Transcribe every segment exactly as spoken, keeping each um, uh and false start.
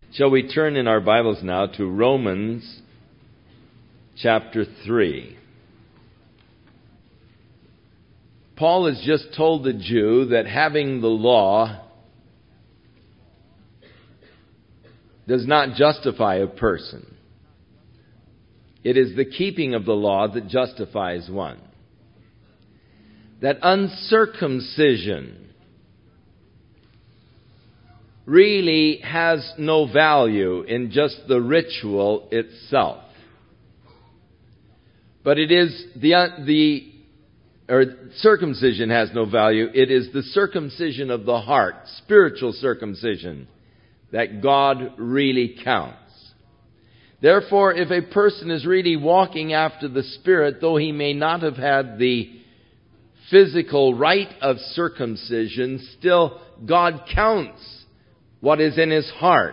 Shall we turn in our Bibles now to Romans chapter three. Paul has just told the Jew that having the law does not justify a person. It is the keeping of the law that justifies one. That uncircumcision really has no value in just the ritual itself. But it is the, the, or circumcision has no value. It is the circumcision of the heart, spiritual circumcision, that God really counts. Therefore, if a person is really walking after the Spirit, though he may not have had the physical rite of circumcision, still God counts what is in his heart.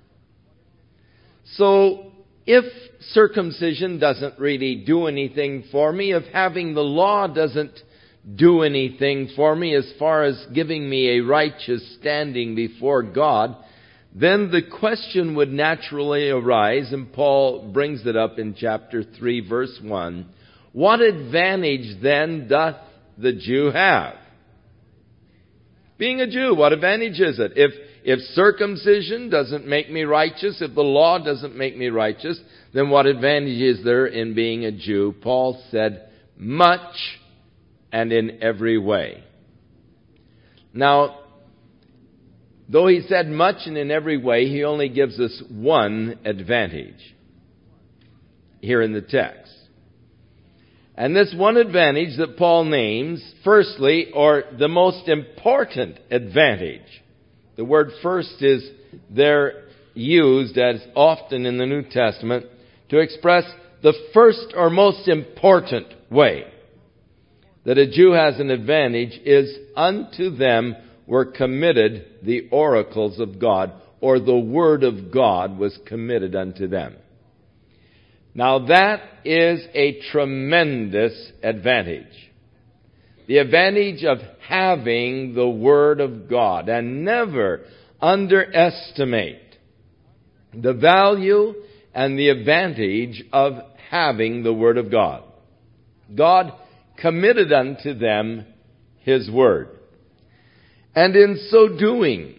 So, if circumcision doesn't really do anything for me, if having the law doesn't do anything for me as far as giving me a righteous standing before God, then the question would naturally arise, and Paul brings it up in chapter three, verse one. What advantage then doth the Jew have? Being a Jew, what advantage is it? If If circumcision doesn't make me righteous, if the law doesn't make me righteous, then what advantage is there in being a Jew? Paul said, much and in every way. Now, though he said much and in every way, he only gives us one advantage here in the text. And this one advantage that Paul names, firstly, or the most important advantage. The word first is there used as often in the New Testament to express the first or most important way that a Jew has an advantage is unto them were committed the oracles of God, or the Word of God was committed unto them. Now that is a tremendous advantage. The advantage of having the Word of God. And never underestimate the value and the advantage of having the Word of God. God committed unto them His Word. And in so doing,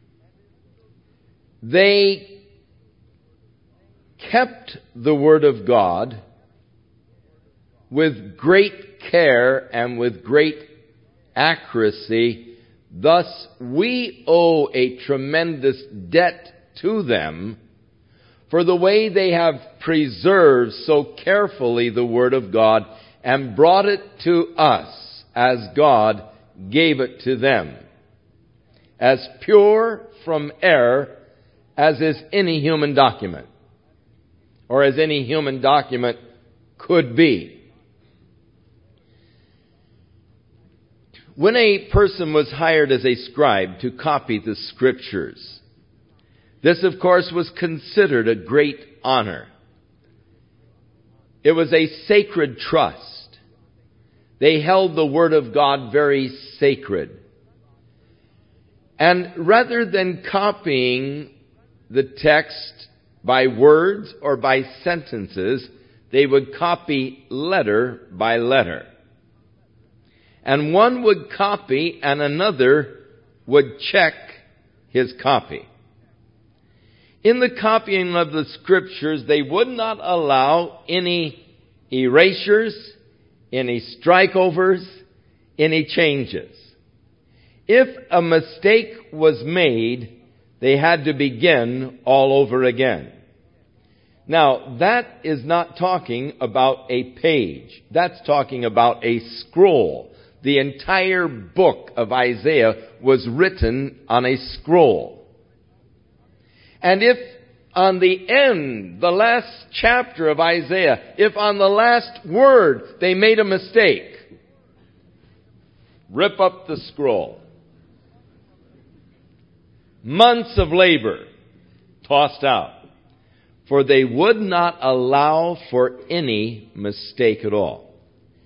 they kept the Word of God with great care and with great accuracy. Thus, we owe a tremendous debt to them for the way they have preserved so carefully the Word of God and brought it to us as God gave it to them, as pure from error as is any human document, or as any human document could be. When a person was hired as a scribe to copy the Scriptures, this, of course, was considered a great honor. It was a sacred trust. They held the Word of God very sacred. And rather than copying the text by words or by sentences, they would copy letter by letter. And one would copy and another would check his copy. In the copying of the Scriptures, they would not allow any erasures, any strikeovers, any changes. If a mistake was made, they had to begin all over again. Now, that is not talking about a page. That's talking about a scroll. The entire book of Isaiah was written on a scroll. And if on the end, the last chapter of Isaiah, if on the last word they made a mistake, rip up the scroll. Months of labor tossed out. For they would not allow for any mistake at all.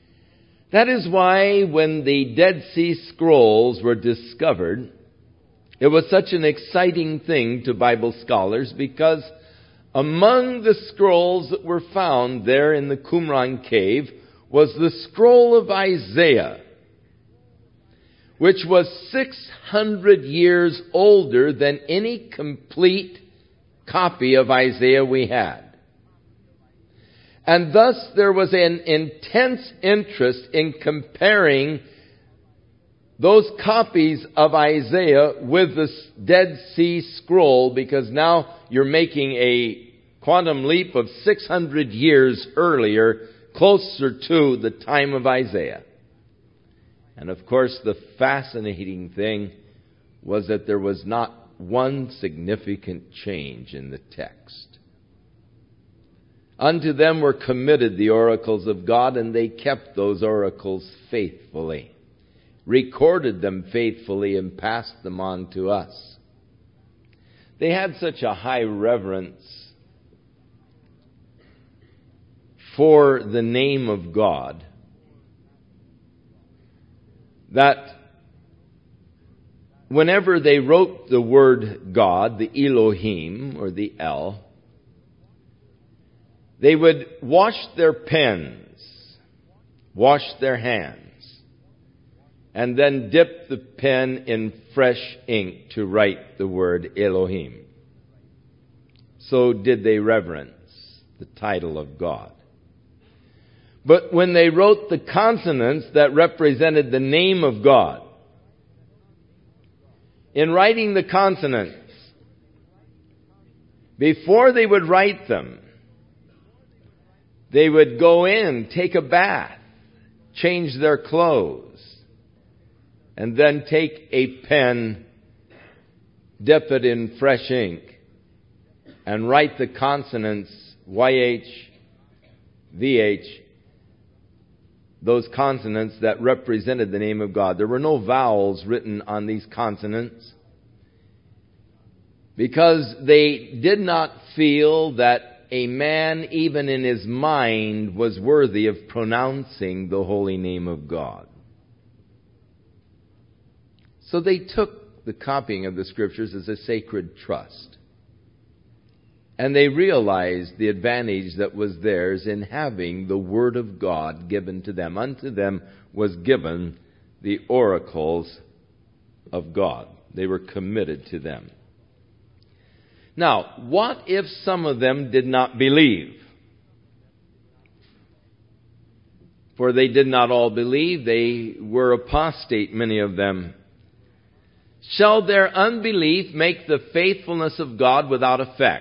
That is why when the Dead Sea Scrolls were discovered, It was such an exciting thing to Bible scholars because among the scrolls that were found there in the Qumran cave was the scroll of Isaiah, which was six hundred years older than any complete copy of Isaiah we had. And thus there was an intense interest in comparing those copies of Isaiah with the Dead Sea Scroll, because now you're making a quantum leap of six hundred years earlier, closer to the time of Isaiah. And of course, the fascinating thing was that there was not one significant change in the text. Unto them were committed the oracles of God, and they kept those oracles faithfully, recorded them faithfully, and passed them on to us. They had such a high reverence for the name of God that whenever they wrote the word God, the Elohim or the El, they would wash their pens, wash their hands, and then dip the pen in fresh ink to write the word Elohim. So did they reverence the title of God. But when they wrote the consonants that represented the name of God, in writing the consonants, before they would write them, they would go in, take a bath, change their clothes, and then take a pen, dip it in fresh ink, and write the consonants Y H, V H, those consonants that represented the name of God. There were no vowels written on these consonants because they did not feel that a man, even in his mind, was worthy of pronouncing the holy name of God. So they took the copying of the Scriptures as a sacred trust. And they realized the advantage that was theirs in having the Word of God given to them. Unto them was given the oracles of God. They were committed to them. Now, what if some of them did not believe? For they did not all believe. They were apostate, many of them. Shall their unbelief make the faithfulness of God without effect?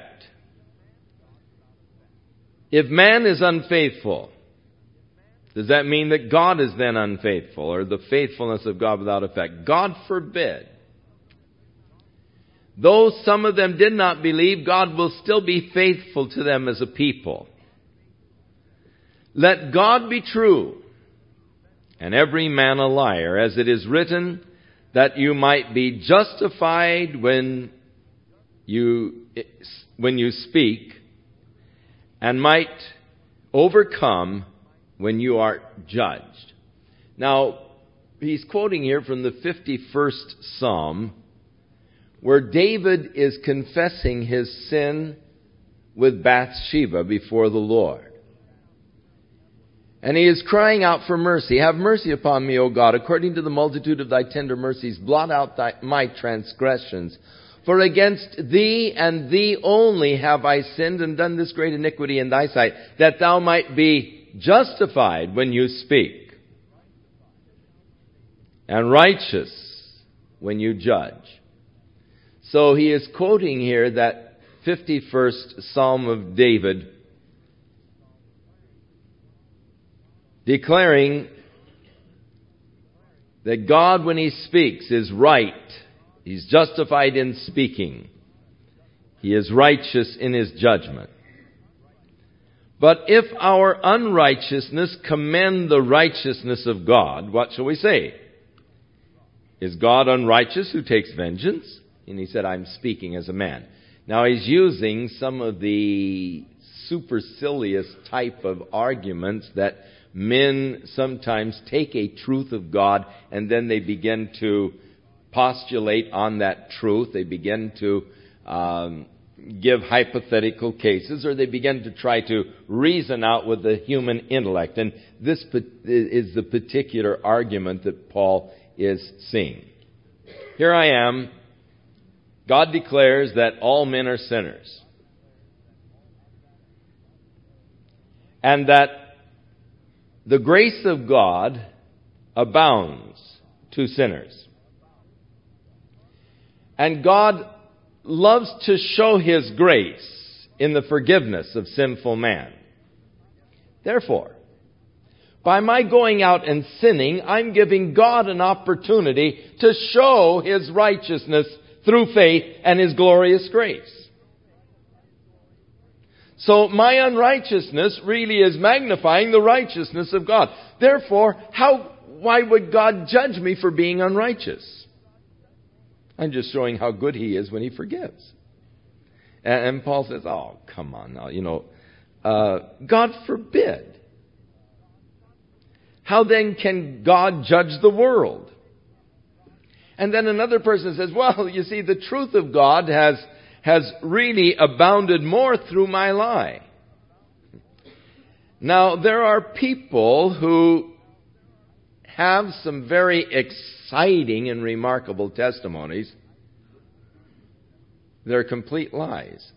If man is unfaithful, does that mean that God is then unfaithful, or the faithfulness of God without effect? God forbid. Though some of them did not believe, God will still be faithful to them as a people. Let God be true, and every man a liar, as it is written, that you might be justified when you, when you speak, and might overcome when you are judged. Now, he's quoting here from the fifty-first Psalm, where David is confessing his sin with Bathsheba before the Lord. And he is crying out for mercy. Have mercy upon me, O God, according to the multitude of thy tender mercies. Blot out thy, my transgressions. For against thee and thee only have I sinned and done this great iniquity in thy sight, that thou might be justified when you speak, and righteous when you judge. So he is quoting here that fifty-first Psalm of David, declaring that God, when he speaks, is right. He's justified in speaking. He is righteous in his judgment. But if our unrighteousness commend the righteousness of God, what shall we say? Is God unrighteous who takes vengeance? And he said, I'm speaking as a man. Now he's using some of the supercilious type of arguments that men sometimes take a truth of God and then they begin to postulate on that truth. They begin to um, give hypothetical cases, or they begin to try to reason out with the human intellect. And this is the particular argument that Paul is seeing. Here I am. God declares that all men are sinners. And that the grace of God abounds to sinners. And God loves to show His grace in the forgiveness of sinful man. Therefore, by my going out and sinning, I'm giving God an opportunity to show His righteousness through faith and His glorious grace. So my unrighteousness really is magnifying the righteousness of God. Therefore, how, why would God judge me for being unrighteous? I'm just showing how good He is when He forgives. And, and Paul says, oh, come on now, you know, uh, God forbid. How then can God judge the world? And then another person says, well, you see, the truth of God has, has really abounded more through my lie. Now, there are people who have some very exciting and remarkable testimonies. They're complete lies.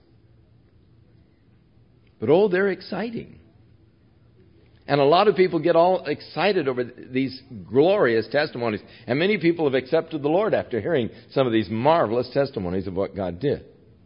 But oh, they're exciting. And a lot of people get all excited over these glorious testimonies. And many people have accepted the Lord after hearing some of these marvelous testimonies of what God did.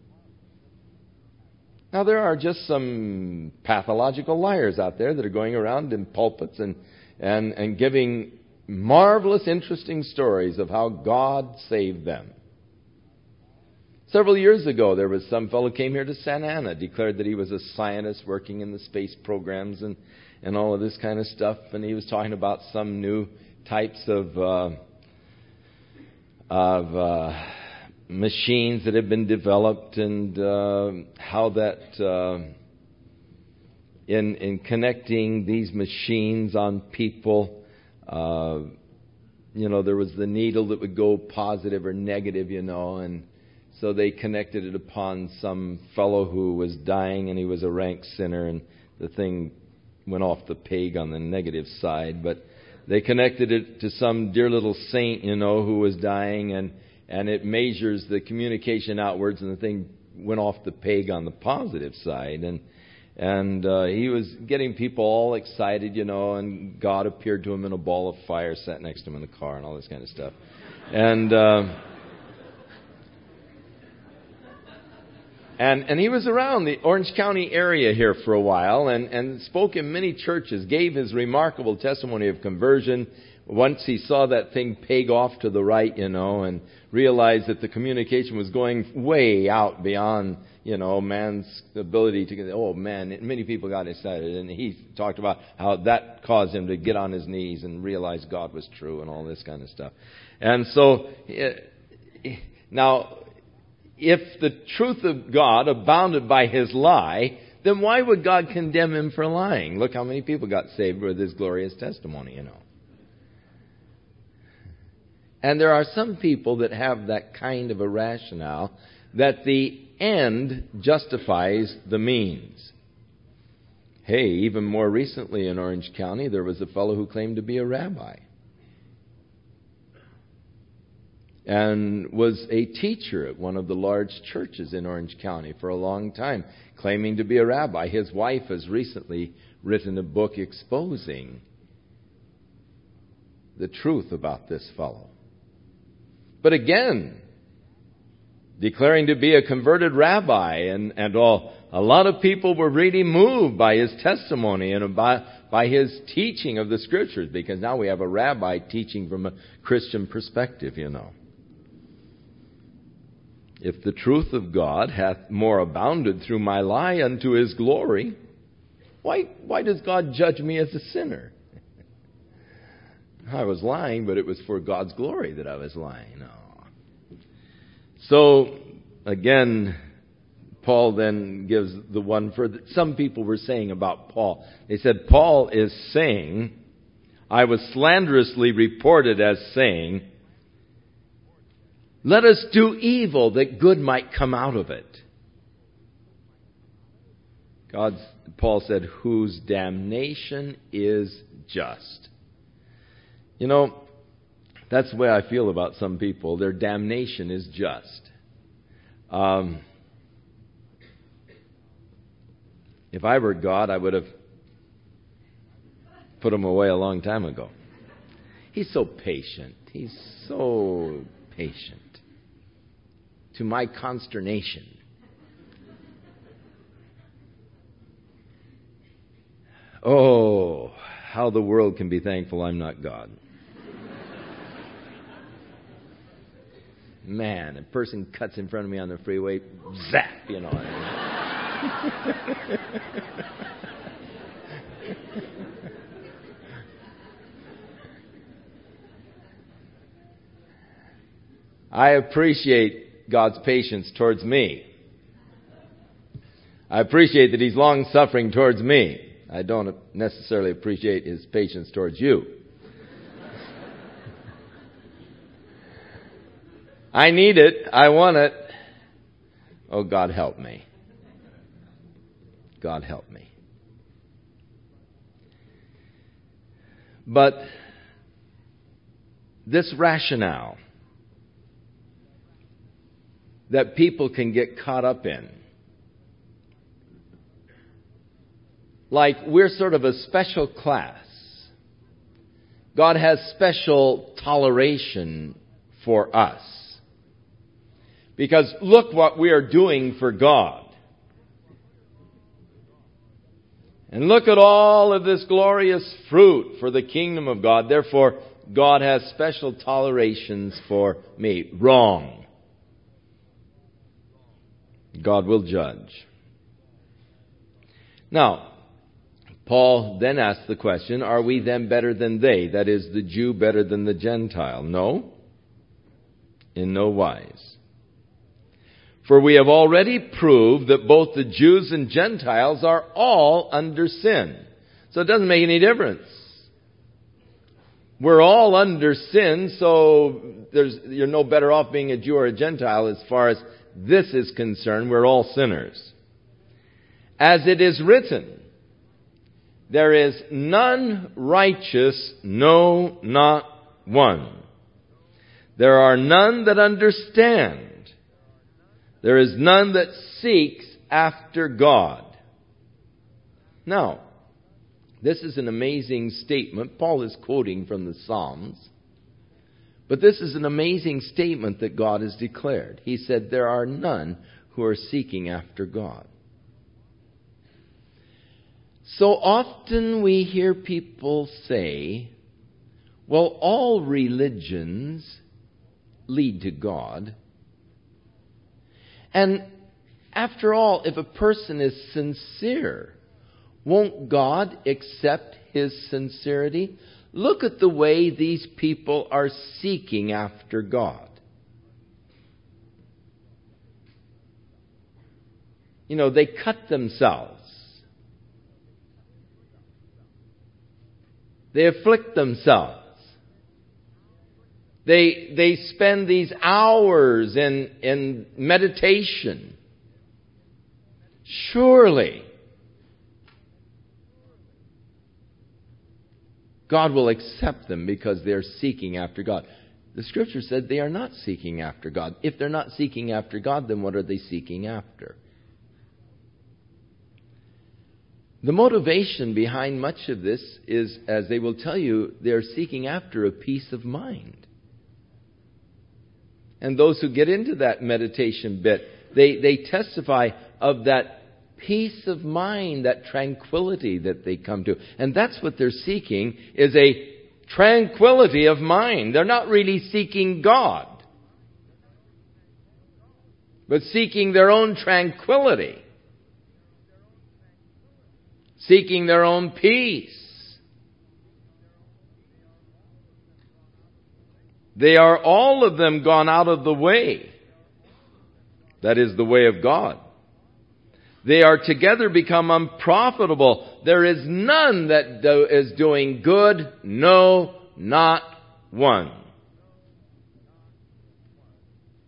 Now, there are just some pathological liars out there that are going around in pulpits and, and, and giving marvelous, interesting stories of how God saved them. Several years ago, there was some fellow who came here to Santa Ana, declared that he was a scientist working in the space programs and and all of this kind of stuff. And he was talking about some new types of uh, of uh, machines that have been developed, and uh, how that uh, in in connecting these machines on people, uh, you know, there was the needle that would go positive or negative, you know, and so they connected it upon some fellow who was dying, and he was a rank sinner, and the thing went off the peg on the negative side. But they connected it to some dear little saint, you know, who was dying, and, and it measures the communication outwards, and the thing went off the peg on the positive side. And and uh, he was getting people all excited, you know, and God appeared to him in a ball of fire, sat next to him in the car, and all this kind of stuff. And... Uh, And and he was around the Orange County area here for a while, and, and spoke in many churches, gave his remarkable testimony of conversion. Once he saw that thing peg off to the right, you know, and realized that the communication was going way out beyond, you know, man's ability to get, oh man, many people got excited. And he talked about how that caused him to get on his knees and realize God was true and all this kind of stuff. And so, now, if the truth of God abounded by his lie, then why would God condemn him for lying? Look how many people got saved with his glorious testimony, you know. And there are some people that have that kind of a rationale, that the end justifies the means. Hey, even more recently in Orange County, there was a fellow who claimed to be a rabbi. And was a teacher at one of the large churches in Orange County for a long time, claiming to be a rabbi. His wife has recently written a book exposing the truth about this fellow. But again, declaring to be a converted rabbi, and, and all, a lot of people were really moved by his testimony and by, by his teaching of the Scriptures, because now we have a rabbi teaching from a Christian perspective, you know. If the truth of God hath more abounded through my lie unto his glory, why, why does God judge me as a sinner? I was lying, but it was for God's glory that I was lying. No. So, again, Paul then gives the one for that some people were saying about Paul. They said, Paul is saying, I was slanderously reported as saying, Let us do evil that good might come out of it. God, Paul said, whose damnation is just. You know, that's the way I feel about some people. Their damnation is just. Um, if I were God, I would have put them away a long time ago. He's so patient. He's so patient. To my consternation. Oh, how the world can be thankful I'm not God. Man, a person cuts in front of me on the freeway, zap, you know. I appreciate God's patience towards me. I appreciate that He's long-suffering towards me. I don't necessarily appreciate His patience towards you. I need it. I want it. Oh, God help me. God help me. But this rationale that people can get caught up in, like we're sort of a special class. God has special toleration for us. Because look what we are doing for God. And look at all of this glorious fruit for the kingdom of God. Therefore, God has special tolerations for me. Wrong. God will judge. Now, Paul then asks the question, are we then better than they? That is, the Jew better than the Gentile? No. In no wise. For we have already proved that both the Jews and Gentiles are all under sin. So it doesn't make any difference. We're all under sin, so there's, you're no better off being a Jew or a Gentile as far as this is concerned. We're all sinners. As it is written, there is none righteous, no, not one. There are none that understand. There is none that seeks after God. Now, this is an amazing statement. Paul is quoting from the Psalms. But this is an amazing statement that God has declared. He said, there are none who are seeking after God. So often we hear people say, well, all religions lead to God. And after all, if a person is sincere, won't God accept his sincerity? Look at the way these people are seeking after God. You know, they cut themselves. They afflict themselves. They, they spend these hours in, in meditation. Surely, God will accept them because they're seeking after God. The Scripture said they are not seeking after God. If they're not seeking after God, then what are they seeking after? The motivation behind much of this is, as they will tell you, they're seeking after a peace of mind. And those who get into that meditation bit, they, they testify of that peace of mind, that tranquility that they come to. And that's what they're seeking, is a tranquility of mind. They're not really seeking God, but seeking their own tranquility. Seeking their own peace. They are all of them gone out of the way. That is the way of God. They are together become unprofitable. There is none that do, is doing good. No, not one.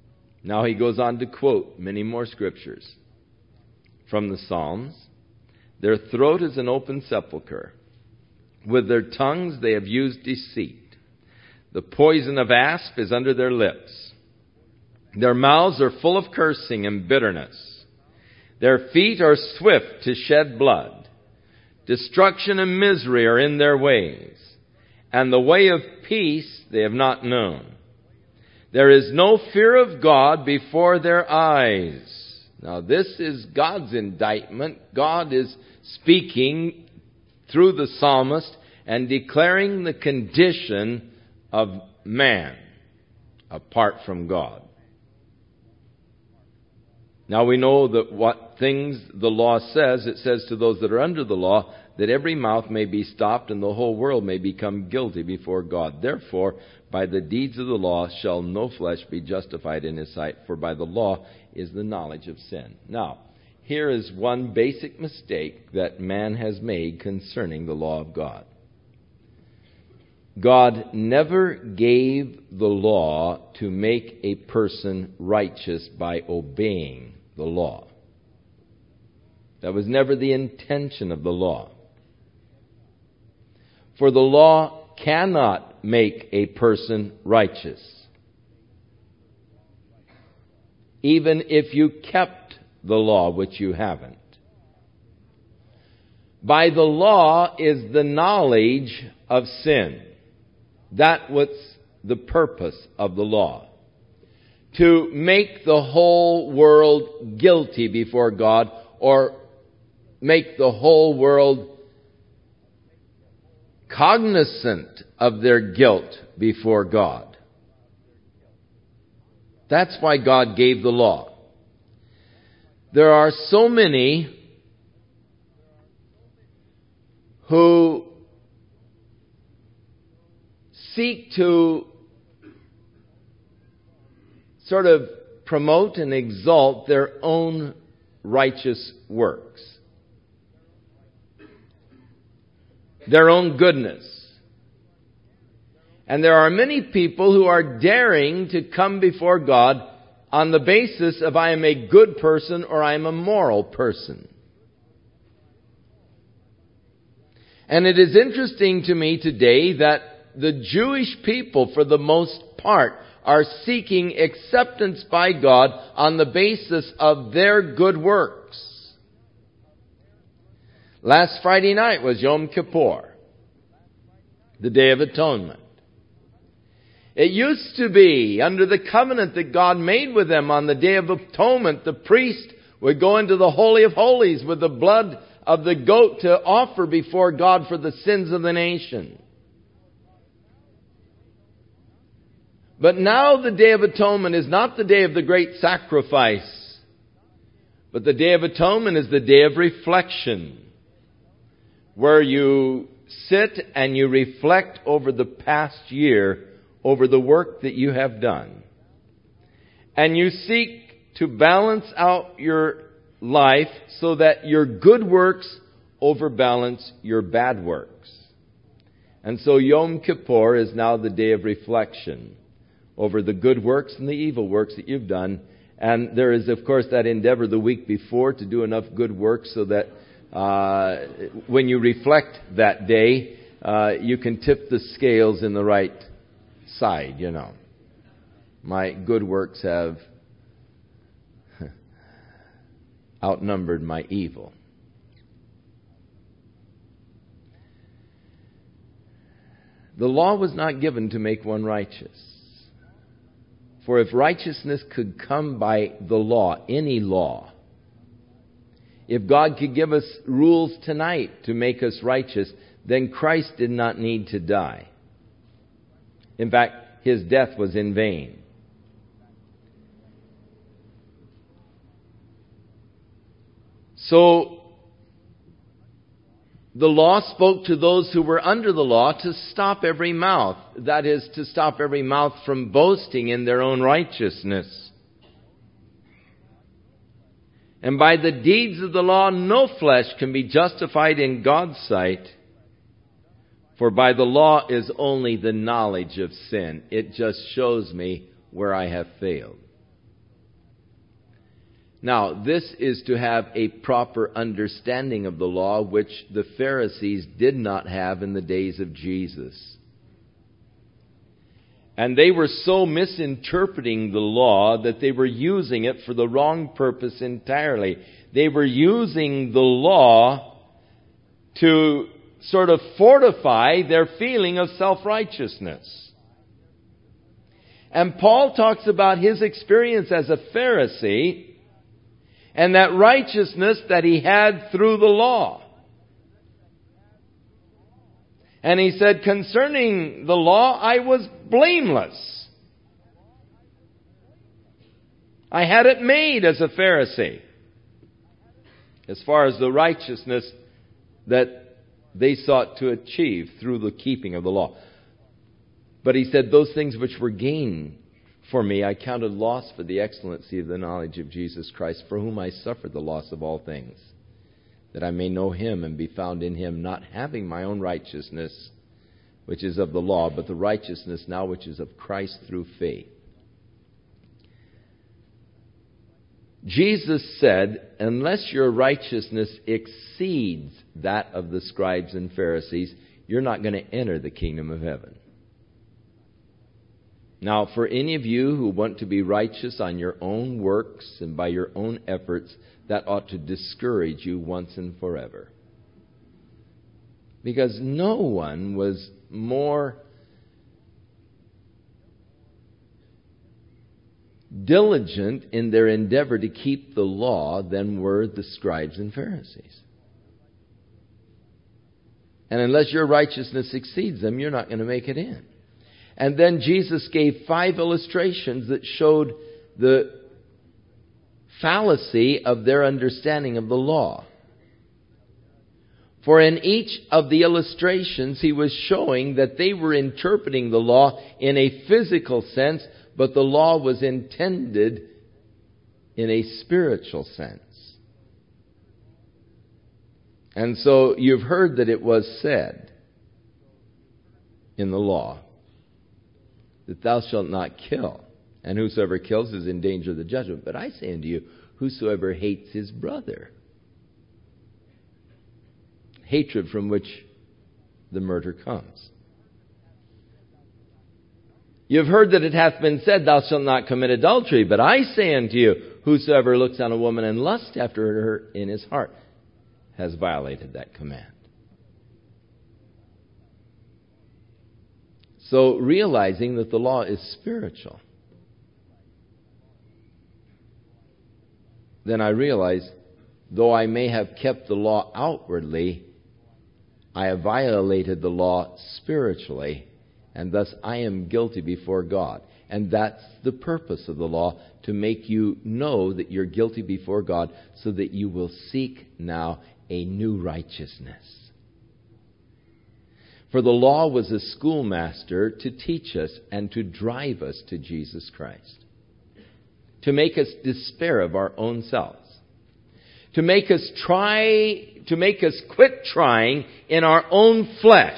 Now he goes on to quote many more scriptures from the Psalms. Their throat is an open sepulchre. With their tongues they have used deceit. The poison of asp is under their lips. Their mouths are full of cursing and bitterness. Their feet are swift to shed blood. Destruction and misery are in their ways, and the way of peace they have not known. There is no fear of God before their eyes. Now this is God's indictment. God is speaking through the psalmist and declaring the condition of man apart from God. Now we know that what things the law says, it says to those that are under the law, that every mouth may be stopped and the whole world may become guilty before God. Therefore, by the deeds of the law shall no flesh be justified in his sight, for by the law is the knowledge of sin. Now, here is one basic mistake that man has made concerning the law of God. God never gave the law to make a person righteous by obeying the law. That was never the intention of the law. For the law cannot make a person righteous, even if you kept the law, which you haven't. By the law is the knowledge of sin. That was the purpose of the law. To make the whole world guilty before God, or make the whole world cognizant of their guilt before God. That's why God gave the law. There are so many who seek to sort of promote and exalt their own righteous works, their own goodness. And there are many people who are daring to come before God on the basis of I am a good person or I am a moral person. And it is interesting to me today that the Jewish people, for the most part, are seeking acceptance by God on the basis of their good works. Last Friday night was Yom Kippur, the Day of Atonement. It used to be, under the covenant that God made with them on the Day of Atonement, the priest would go into the Holy of Holies with the blood of the goat to offer before God for the sins of the nation. But now the Day of Atonement is not the day of the great sacrifice, but the Day of Atonement is the day of reflection, where you sit and you reflect over the past year, over the work that you have done. And you seek to balance out your life so that your good works overbalance your bad works. And so Yom Kippur is now the day of reflection over the good works and the evil works that you've done. And there is, of course, that endeavor the week before to do enough good works so that uh, when you reflect that day, uh, you can tip the scales in the right side, you know. My good works have outnumbered my evil. The law was not given to make one righteous. For if righteousness could come by the law, any law, if God could give us rules tonight to make us righteous, then Christ did not need to die. In fact, his death was in vain. So, the law spoke to those who were under the law to stop every mouth. That is, to stop every mouth from boasting in their own righteousness. And by the deeds of the law, no flesh can be justified in God's sight. For by the law is only the knowledge of sin. It just shows me where I have failed. Now, this is to have a proper understanding of the law, which the Pharisees did not have in the days of Jesus. And they were so misinterpreting the law that they were using it for the wrong purpose entirely. They were using the law to sort of fortify their feeling of self-righteousness. And Paul talks about his experience as a Pharisee and that righteousness that he had through the law. And he said, concerning the law, I was blameless. I had it made as a Pharisee, as far as the righteousness that they sought to achieve through the keeping of the law. But he said, those things which were gain for me, I counted loss for the excellency of the knowledge of Jesus Christ, for whom I suffered the loss of all things, that I may know Him and be found in Him, not having my own righteousness, which is of the law, but the righteousness now which is of Christ through faith. Jesus said, unless your righteousness exceeds that of the scribes and Pharisees, you're not going to enter the kingdom of heaven. Now, for any of you who want to be righteous on your own works and by your own efforts, that ought to discourage you once and forever. Because no one was more diligent in their endeavor to keep the law than were the scribes and Pharisees. And unless your righteousness exceeds them, you're not going to make it in. And then Jesus gave five illustrations that showed the fallacy of their understanding of the law. For in each of the illustrations, he was showing that they were interpreting the law in a physical sense, but the law was intended in a spiritual sense. And so you've heard that it was said in the law that thou shalt not kill, and whosoever kills is in danger of the judgment. But I say unto you, whosoever hates his brother, hatred from which the murder comes. You've heard that it hath been said, thou shalt not commit adultery. But I say unto you, whosoever looks on a woman and lusts after her in his heart has violated that command. So, realizing that the law is spiritual, then I realize, though I may have kept the law outwardly, I have violated the law spiritually, and thus I am guilty before God. And that's the purpose of the law, to make you know that you're guilty before God, so that you will seek now a new righteousness. For the law was a schoolmaster to teach us and to drive us to Jesus Christ, to make us despair of our own selves, to make us try, to make us quit trying in our own flesh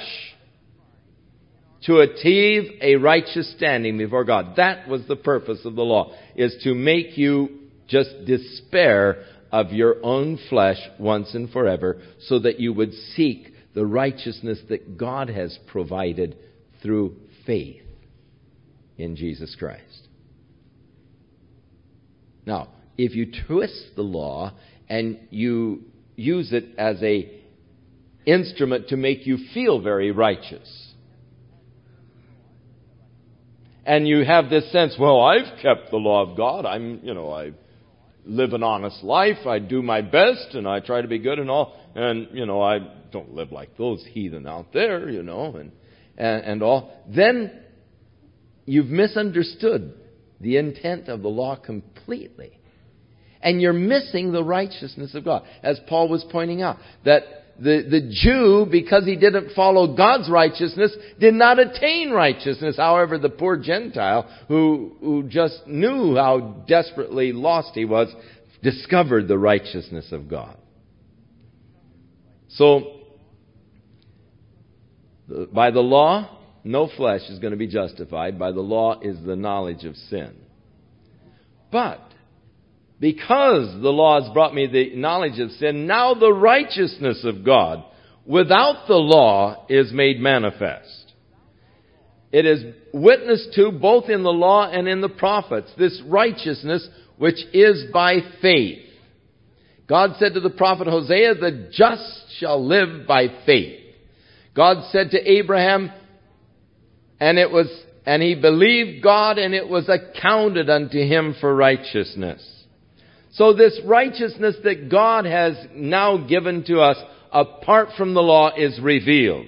to achieve a righteous standing before God. That was the purpose of the law, is to make you just despair of your own flesh once and forever, so that you would seek the righteousness that God has provided through faith in Jesus Christ. Now, if you twist the law and you use it as a instrument to make you feel very righteous, and you have this sense, well, I've kept the law of God. I'm, you know, I live an honest life. I do my best, and I try to be good and all. And, you know, I don't live like those heathen out there, you know, and, and, and all. Then you've misunderstood the intent of the law completely. And you're missing the righteousness of God. As Paul was pointing out, that the, the Jew, because he didn't follow God's righteousness, did not attain righteousness. However, the poor Gentile, who, who just knew how desperately lost he was, discovered the righteousness of God. So, by the law, no flesh is going to be justified. By the law is the knowledge of sin. But because the law has brought me the knowledge of sin, now the righteousness of God without the law is made manifest. It is witnessed to both in the law and in the prophets, this righteousness which is by faith. God said to the prophet Hosea, the just shall live by faith. God said to Abraham, and it was, and he believed God, and it was accounted unto him for righteousness. So this righteousness that God has now given to us apart from the law is revealed.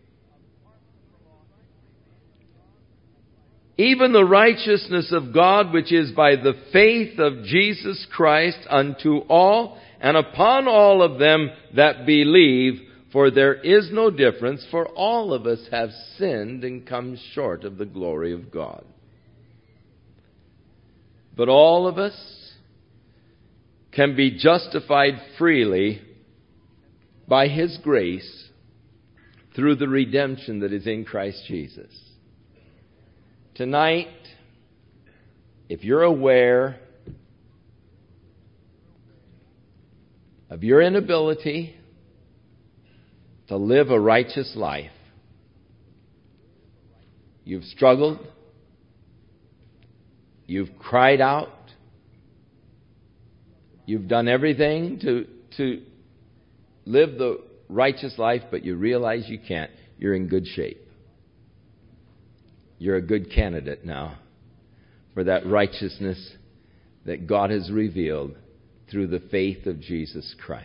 Even the righteousness of God, which is by the faith of Jesus Christ unto all and upon all of them that believe, for there is no difference, for all of us have sinned and come short of the glory of God. But all of us can be justified freely by His grace through the redemption that is in Christ Jesus. Tonight, if you're aware of your inability to live a righteous life, you've struggled, you've cried out, you've done everything to, to live the righteous life, but you realize you can't, you're in good shape. You're a good candidate now for that righteousness that God has revealed through the faith of Jesus Christ.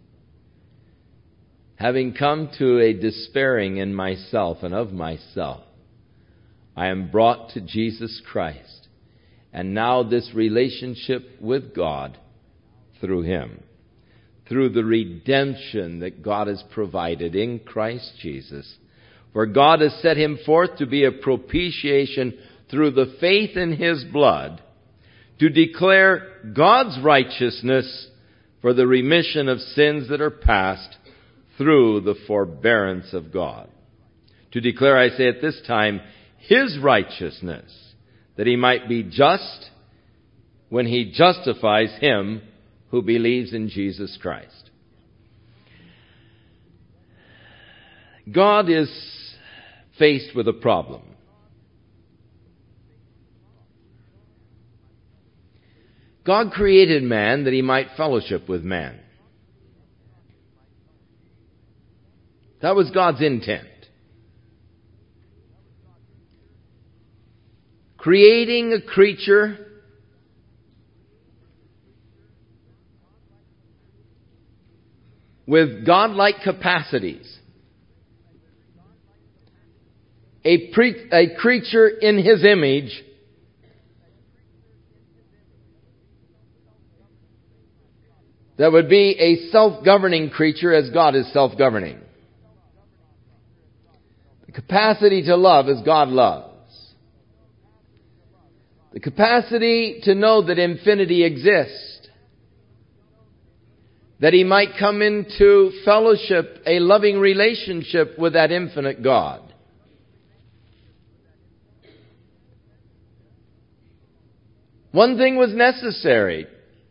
Having come to a despairing in myself and of myself, I am brought to Jesus Christ. And now this relationship with God through Him, through the redemption that God has provided in Christ Jesus. For God has set Him forth to be a propitiation through the faith in His blood, to declare God's righteousness for the remission of sins that are past through the forbearance of God. To declare, I say at this time, His righteousness, that He might be just when He justifies him who believes in Jesus Christ. God is faced with a problem. God created man that He might fellowship with man. That was God's intent. Creating a creature with godlike capacities. A, pre- a creature in His image, that would be a self-governing creature as God is self-governing. The capacity to love as God loves. The capacity to know that infinity exists. That He might come into fellowship, a loving relationship with that infinite God. One thing was necessary,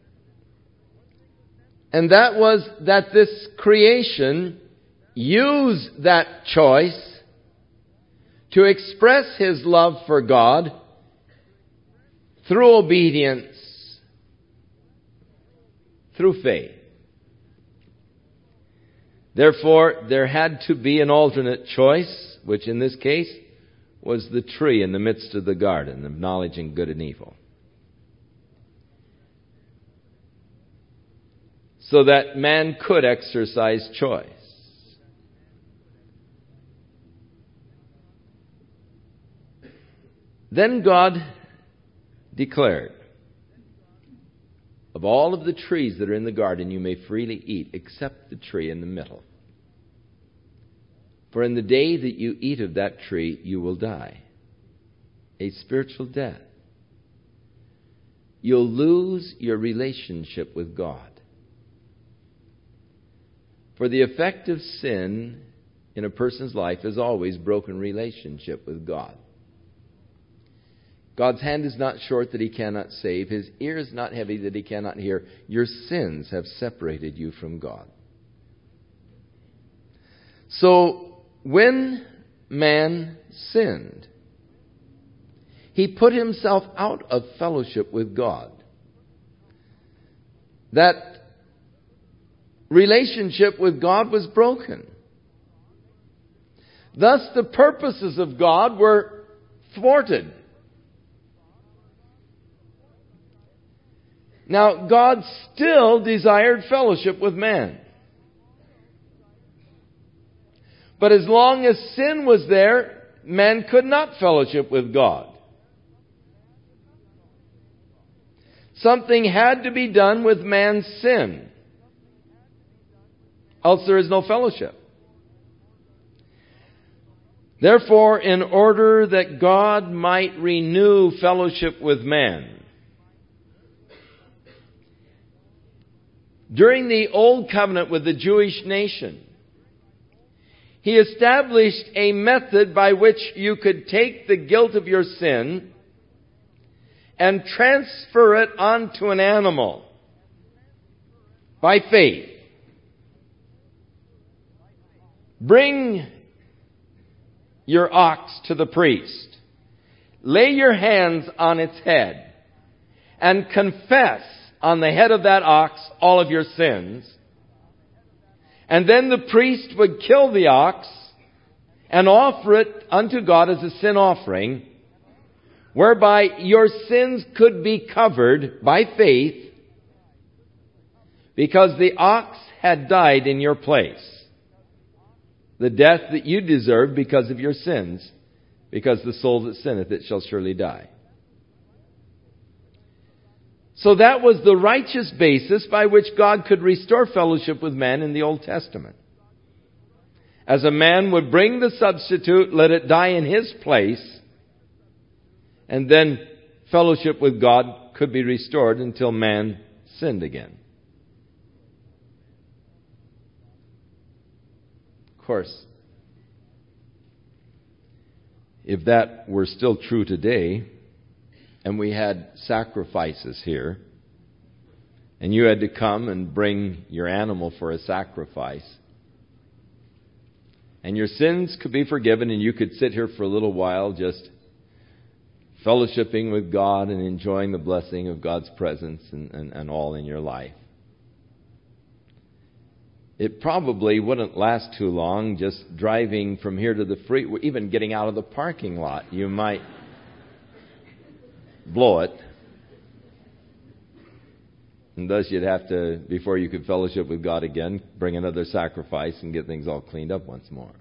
and that was that this creation use that choice to express His love for God through obedience, through faith. Therefore, there had to be an alternate choice, which in this case was the tree in the midst of the garden of knowledge and good and evil. So that man could exercise choice. Then God declared, of all of the trees that are in the garden you may freely eat, except the tree in the middle. For in the day that you eat of that tree, you will die. A spiritual death. You'll lose your relationship with God. For the effect of sin in a person's life is always broken relationship with God. God's hand is not short that he cannot save. His ear is not heavy that he cannot hear. Your sins have separated you from God. So, when man sinned, he put himself out of fellowship with God. That relationship with God was broken. Thus, the purposes of God were thwarted. Now, God still desired fellowship with man. But as long as sin was there, man could not fellowship with God. Something had to be done with man's sin. Else there is no fellowship. Therefore, in order that God might renew fellowship with man, during the Old Covenant with the Jewish nation, He established a method by which you could take the guilt of your sin and transfer it onto an animal by faith. Bring your ox to the priest. Lay your hands on its head and confess on the head of that ox all of your sins. And then the priest would kill the ox and offer it unto God as a sin offering, whereby your sins could be covered by faith because the ox had died in your place. The death that you deserved because of your sins, because the soul that sinneth, it shall surely die. So that was the righteous basis by which God could restore fellowship with man in the Old Testament. As a man would bring the substitute, let it die in his place, and then fellowship with God could be restored until man sinned again. Of course, if that were still true today, and we had sacrifices here, and you had to come and bring your animal for a sacrifice, and your sins could be forgiven, and you could sit here for a little while just fellowshipping with God and enjoying the blessing of God's presence and, and, and all in your life. It probably wouldn't last too long just driving from here to the free, even getting out of the parking lot. You might blow it. And thus you'd have to, before you could fellowship with God again, bring another sacrifice and get things all cleaned up once more.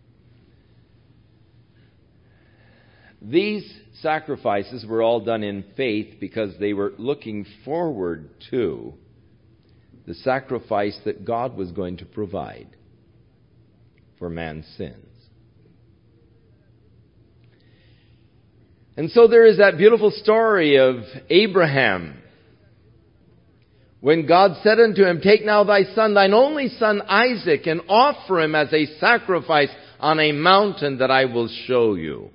These sacrifices were all done in faith because they were looking forward to the sacrifice that God was going to provide for man's sins. And so there is that beautiful story of Abraham, when God said unto him, "Take now thy son, thine only son Isaac, and offer him as a sacrifice on a mountain that I will show you."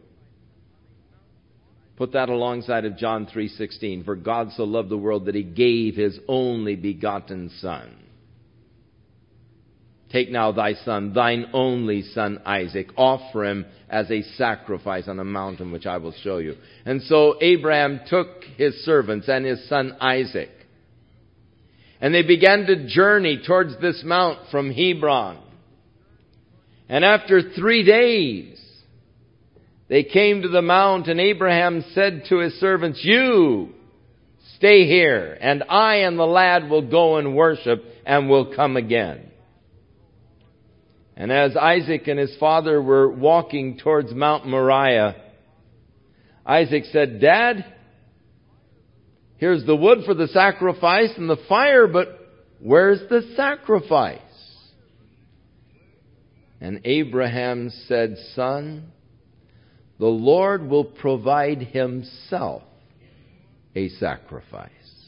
Put that alongside of John three sixteen. "For God so loved the world that he gave his only begotten Son. Take now thy son, thine only son Isaac, offer him as a sacrifice on a mountain which I will show you." And so Abraham took his servants and his son Isaac, and they began to journey towards this mount from Hebron. And after three days, they came to the mount, and Abraham said to his servants, "You stay here, and I and the lad will go and worship, and will come again." And as Isaac and his father were walking towards Mount Moriah, Isaac said, "Dad, here's the wood for the sacrifice and the fire, but where's the sacrifice?" And Abraham said, "Son, the Lord will provide himself a sacrifice."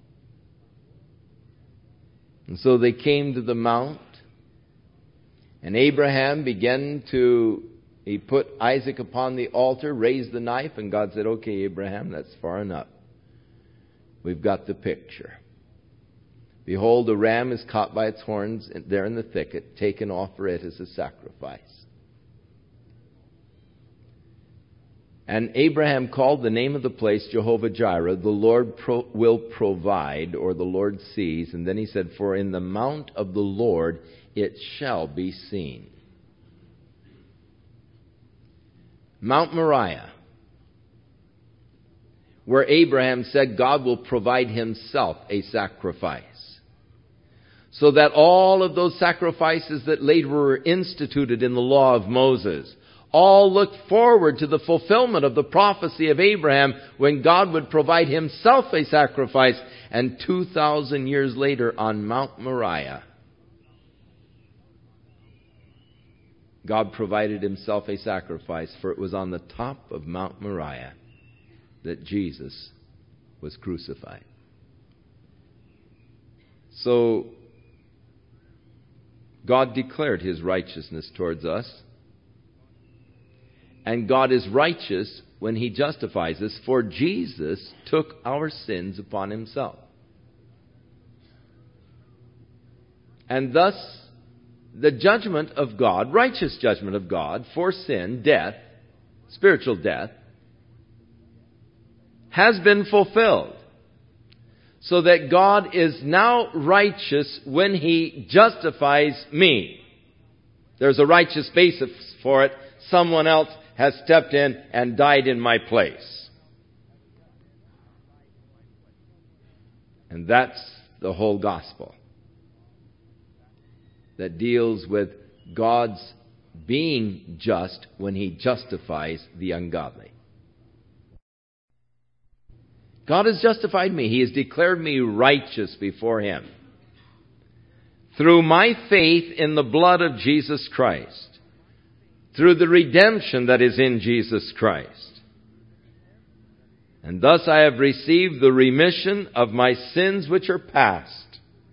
And so they came to the mount, and Abraham began to He put Isaac upon the altar, raised the knife, and God said, okay, Abraham, that's far enough. We've got the picture. Behold, a ram is caught by its horns there in the thicket. Take and offer it as a sacrifice. And Abraham called the name of the place Jehovah-Jireh, the Lord pro- will provide, or the Lord sees. And then he said, for in the mount of the Lord it shall be seen. Mount Moriah, where Abraham said God will provide himself a sacrifice. So that all of those sacrifices that later were instituted in the law of Moses all looked forward to the fulfillment of the prophecy of Abraham when God would provide himself a sacrifice. And two thousand years later on Mount Moriah, God provided himself a sacrifice, for it was on the top of Mount Moriah that Jesus was crucified. So, God declared his righteousness towards us. And God is righteous when he justifies us, for Jesus took our sins upon himself. And thus, the judgment of God, righteous judgment of God for sin, death, spiritual death, has been fulfilled. So that God is now righteous when he justifies me. There's a righteous basis for it. Someone else has stepped in and died in my place. And that's the whole gospel that deals with God's being just when he justifies the ungodly. God has justified me. He has declared me righteous before him through my faith in the blood of Jesus Christ, through the redemption that is in Jesus Christ. And thus I have received the remission of my sins which are past.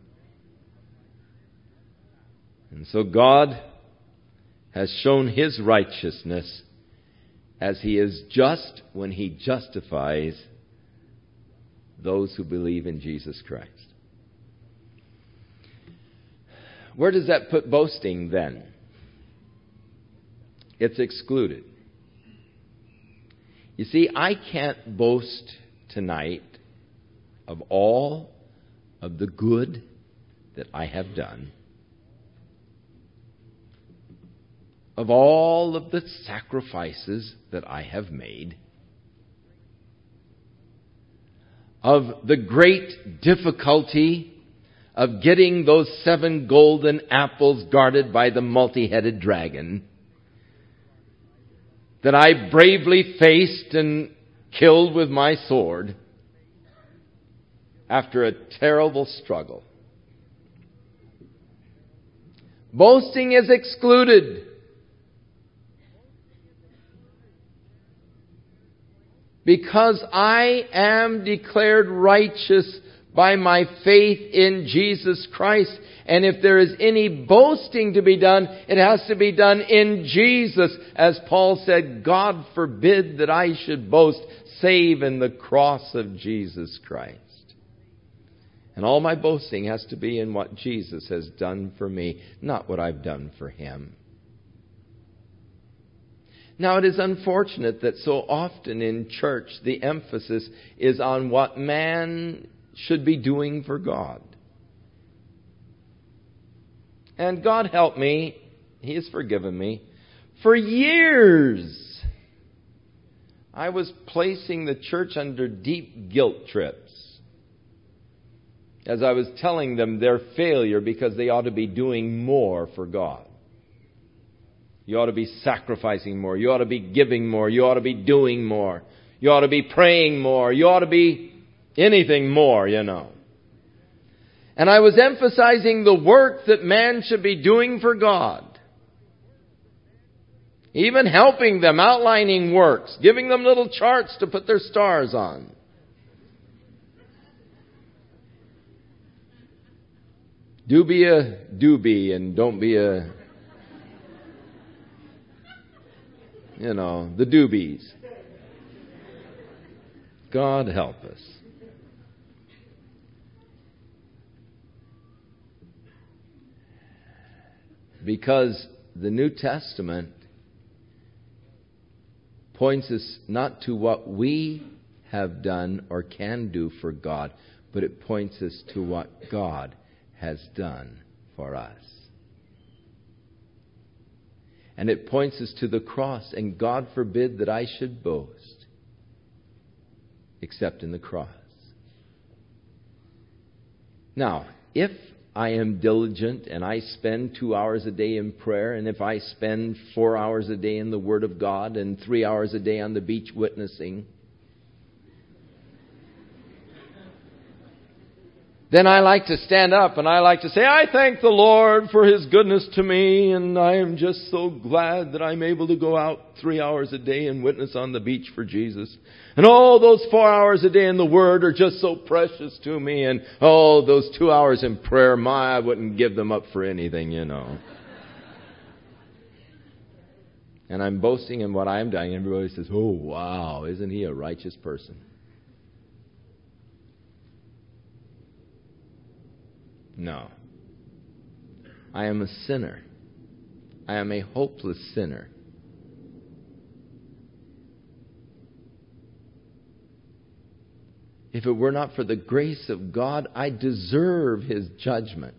And so God has shown his righteousness as he is just when he justifies those who believe in Jesus Christ. Where does that put boasting then? It's excluded. You see, I can't boast tonight of all of the good that I have done, of all of the sacrifices that I have made, of the great difficulty of getting those seven golden apples guarded by the multi-headed dragon that I bravely faced and killed with my sword after a terrible struggle. Boasting is excluded. Because I am declared righteous by my faith in Jesus Christ. And if there is any boasting to be done, it has to be done in Jesus. As Paul said, God forbid that I should boast, save in the cross of Jesus Christ. And all my boasting has to be in what Jesus has done for me, not what I've done for him. Now, it is unfortunate that so often in church the emphasis is on what man should be doing for God. And God help me, he has forgiven me. For years, I was placing the church under deep guilt trips as I was telling them their failure because they ought to be doing more for God. You ought to be sacrificing more. You ought to be giving more. You ought to be doing more. You ought to be praying more. You ought to be anything more, you know. And I was emphasizing the work that man should be doing for God. Even helping them, outlining works, giving them little charts to put their stars on. Do be a doobie and don't be a You know, the doobies. God help us. Because the New Testament points us not to what we have done or can do for God, but it points us to what God has done for us. And it points us to the cross, and God forbid that I should boast except in the cross. Now, if I am diligent and I spend two hours a day in prayer, and if I spend four hours a day in the Word of God and three hours a day on the beach witnessing, then I like to stand up and I like to say, I thank the Lord for His goodness to me, and I am just so glad that I'm able to go out three hours a day and witness on the beach for Jesus. And all those four hours a day in the Word are just so precious to me, and oh, those two hours in prayer, my, I wouldn't give them up for anything, you know. And I'm boasting in what I'm doing. Everybody says, oh, wow, isn't he a righteous person? No. I am a sinner. I am a hopeless sinner. If it were not for the grace of God, I deserve His judgment.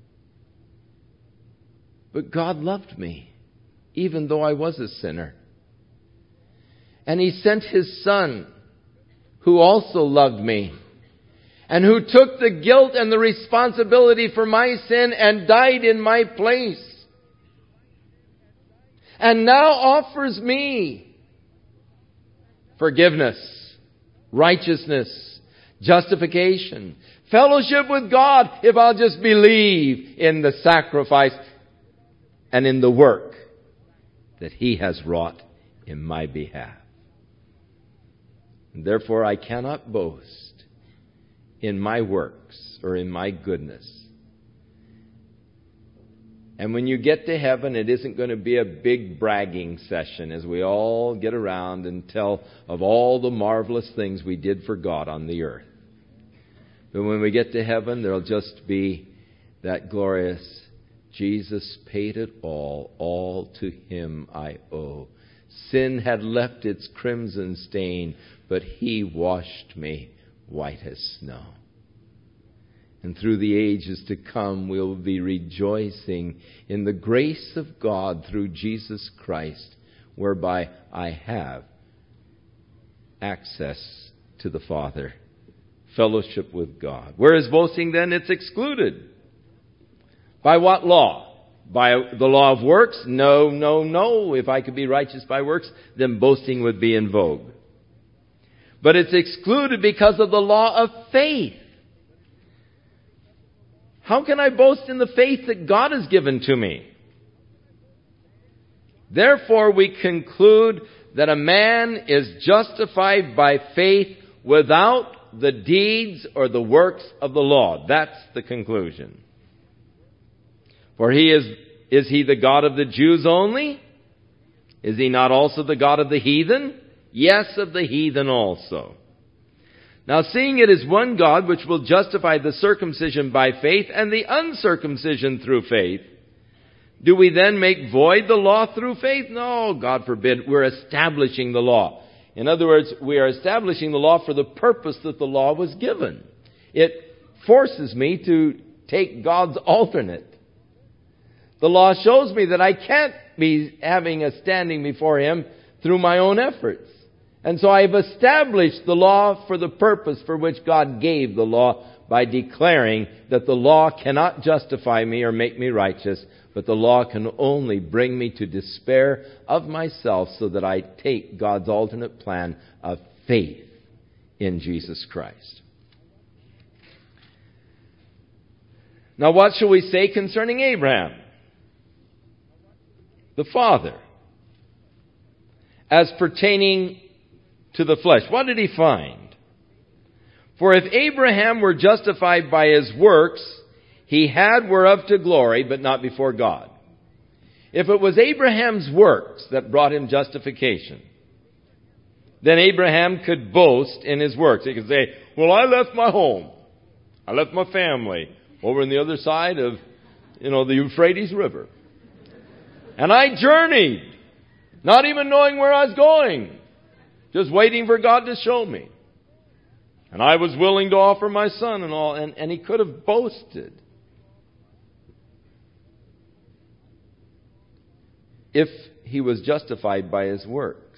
But God loved me, even though I was a sinner. And He sent His Son, who also loved me, and who took the guilt and the responsibility for my sin and died in my place. And now offers me forgiveness, righteousness, justification, fellowship with God, if I'll just believe in the sacrifice and in the work that He has wrought in my behalf. And therefore I cannot boast in my works or in my goodness. And when you get to heaven, it isn't going to be a big bragging session as we all get around and tell of all the marvelous things we did for God on the earth. But when we get to heaven, there'll just be that glorious, Jesus paid it all, all to Him I owe. Sin had left its crimson stain, but He washed me white as snow. And through the ages to come, we'll be rejoicing in the grace of God through Jesus Christ, whereby I have access to the Father, fellowship with God. Where is boasting then? It's excluded. By what law? By the law of works? No, no, no. If I could be righteous by works, then boasting would be in vogue. But it's excluded because of the law of faith. How can I boast in the faith that God has given to me? Therefore, we conclude that a man is justified by faith without the deeds or the works of the law. That's the conclusion. For he is, is he the God of the Jews only? Is He not also the God of the heathen? Yes, of the heathen also. Now, seeing it is one God which will justify the circumcision by faith and the uncircumcision through faith, do we then make void the law through faith? No, God forbid. We're establishing the law. In other words, we are establishing the law for the purpose that the law was given. It forces me to take God's alternate. The law shows me that I can't be having a standing before Him through my own efforts. And so I've established the law for the purpose for which God gave the law by declaring that the law cannot justify me or make me righteous, but the law can only bring me to despair of myself so that I take God's alternate plan of faith in Jesus Christ. Now, what shall we say concerning Abraham, the father, as pertaining to the flesh? What did he find? For if Abraham were justified by his works, he had whereof to glory, but not before God. If it was Abraham's works that brought him justification, then Abraham could boast in his works. He could say, well, I left my home. I left my family over on the other side of, you know, the Euphrates River. And I journeyed, not even knowing where I was going, just waiting for God to show me. And I was willing to offer my son and all, and, and he could have boasted. If he was justified by his works.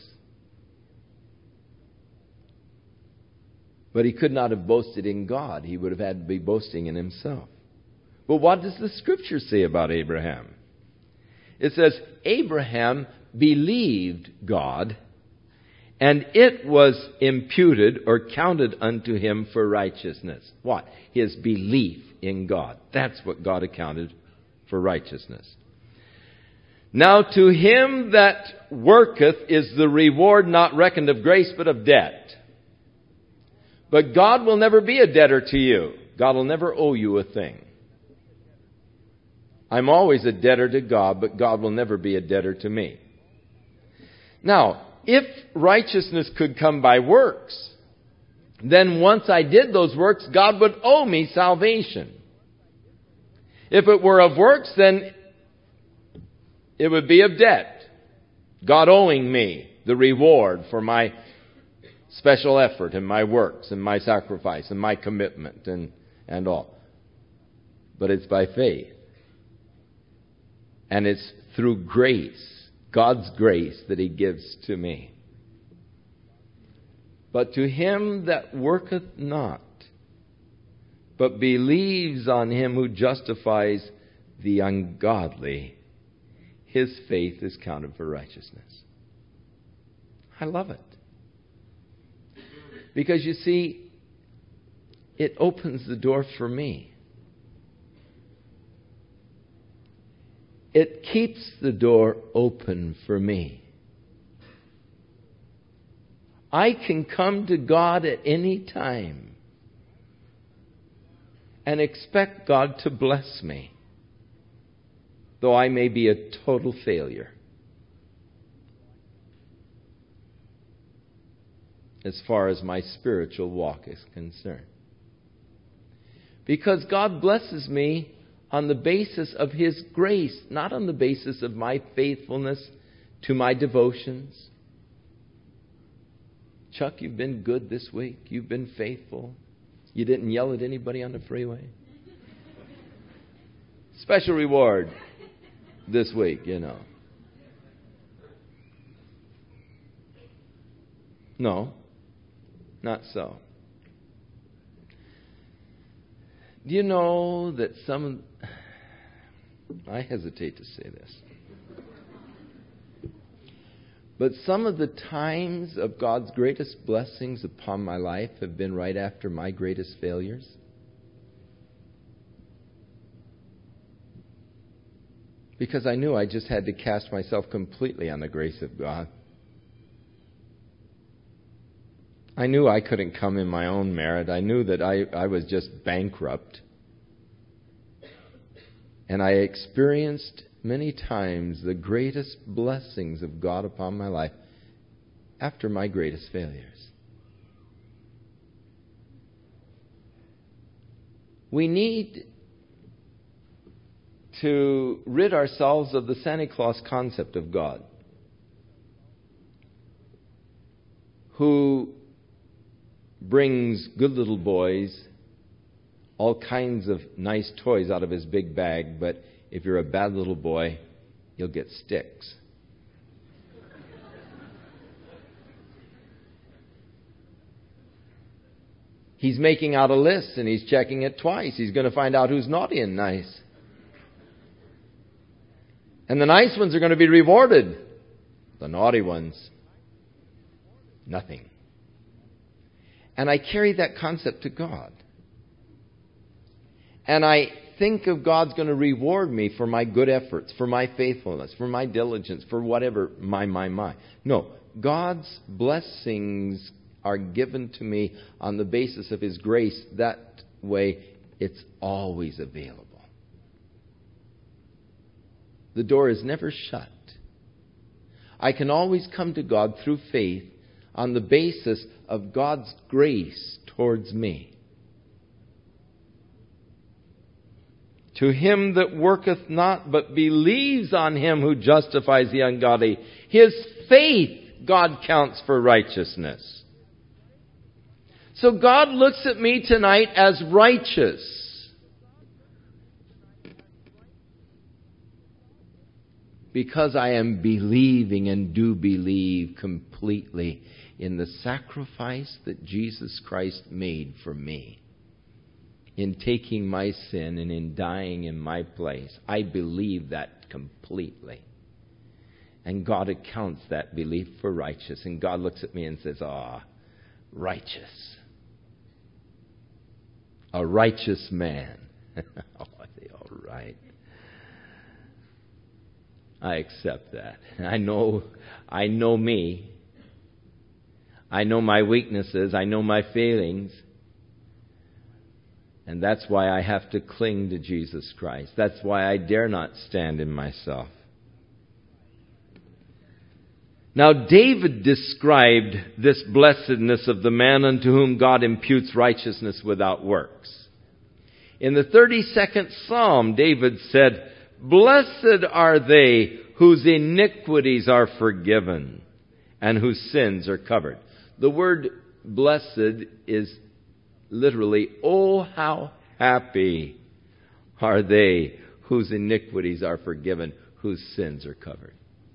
But he could not have boasted in God. He would have had to be boasting in himself. But what does the Scripture say about Abraham? It says, Abraham believed God, and it was imputed or counted unto him for righteousness. What? His belief in God. That's what God accounted for righteousness. Now to him that worketh is the reward not reckoned of grace, but of debt. But God will never be a debtor to you. God will never owe you a thing. I'm always a debtor to God, but God will never be a debtor to me. Now, if righteousness could come by works, then once I did those works, God would owe me salvation. If it were of works, then it would be of debt. God owing me the reward for my special effort and my works and my sacrifice and my commitment and, and all. But it's by faith. And it's through grace, God's grace, that He gives to me. But to him that worketh not, but believes on Him who justifies the ungodly, his faith is counted for righteousness. I love it. Because you see, it opens the door for me. It keeps the door open for me. I can come to God at any time and expect God to bless me, though I may be a total failure as far as my spiritual walk is concerned. Because God blesses me on the basis of His grace, not on the basis of my faithfulness to my devotions. Chuck, you've been good this week. You've been faithful. You didn't yell at anybody on the freeway. Special reward this week, you know. No, not so. Do you know that some... I hesitate to say this. But some of the times of God's greatest blessings upon my life have been right after my greatest failures. Because I knew I just had to cast myself completely on the grace of God. I knew I couldn't come in my own merit. I knew that I, I was just bankrupt. And I experienced many times the greatest blessings of God upon my life after my greatest failures. We need to rid ourselves of the Santa Claus concept of God, who brings good little boys all kinds of nice toys out of his big bag, but if you're a bad little boy, you'll get sticks. He's making out a list and he's checking it twice. He's going to find out who's naughty and nice. And the nice ones are going to be rewarded. The naughty ones, nothing. And I carry that concept to God. And I think of God's going to reward me for my good efforts, for my faithfulness, for my diligence, for whatever, my, my, my. No, God's blessings are given to me on the basis of His grace. That way, it's always available. The door is never shut. I can always come to God through faith on the basis of God's grace towards me. To him that worketh not, but believes on him who justifies the ungodly, his faith God counts for righteousness. So God looks at me tonight as righteous. Because I am believing and do believe completely in the sacrifice that Jesus Christ made for me. In taking my sin and in dying in my place. I believe that completely. And God accounts that belief for righteous. And God looks at me and says, ah, righteous. A righteous man. Oh, all right. I accept that. I know, I know me. I know my weaknesses. I know my failings. And that's why I have to cling to Jesus Christ. That's why I dare not stand in myself. Now, David described this blessedness of the man unto whom God imputes righteousness without works. In the thirty-second Psalm, David said, blessed are they whose iniquities are forgiven and whose sins are covered. The word blessed is literally, oh, how happy are they whose iniquities are forgiven, whose sins are covered.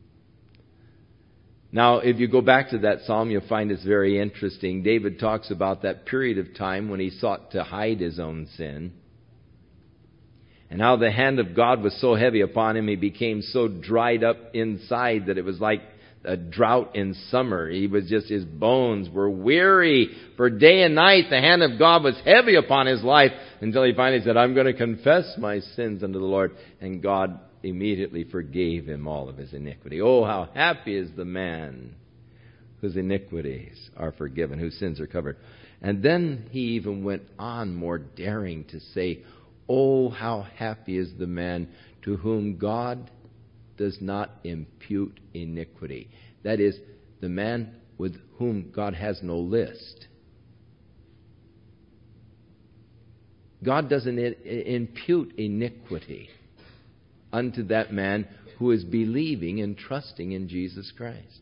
Now, if you go back to that psalm, you'll find it's very interesting. David talks about that period of time when he sought to hide his own sin. And how the hand of God was so heavy upon him, he became so dried up inside that it was like a drought in summer. He was just, his bones were weary. For day and night, the hand of God was heavy upon his life until he finally said, I'm going to confess my sins unto the Lord. And God immediately forgave him all of his iniquity. Oh, how happy is the man whose iniquities are forgiven, whose sins are covered. And then he even went on more daring to say, oh, how happy is the man to whom God does not impute iniquity. That is, the man with whom God has no list. God doesn't impute iniquity unto that man who is believing and trusting in Jesus Christ.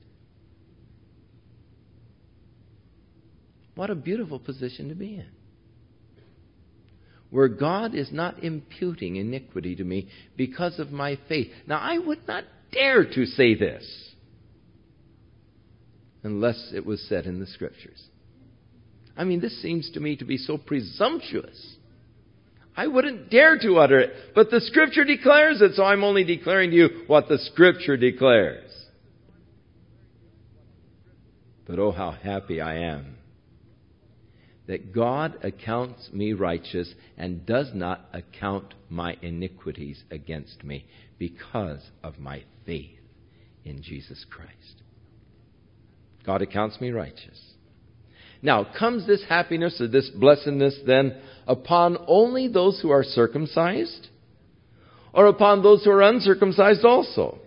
What a beautiful position to be in. Where God is not imputing iniquity to me because of my faith. Now, I would not dare to say this unless it was said in the Scriptures. I mean, this seems to me to be so presumptuous. I wouldn't dare to utter it, but the Scripture declares it, so I'm only declaring to you what the Scripture declares. But oh, how happy I am that God accounts me righteous and does not account my iniquities against me because of my faith in Jesus Christ. God accounts me righteous. Now, comes this happiness or this blessedness then upon only those who are circumcised, or upon those who are uncircumcised also?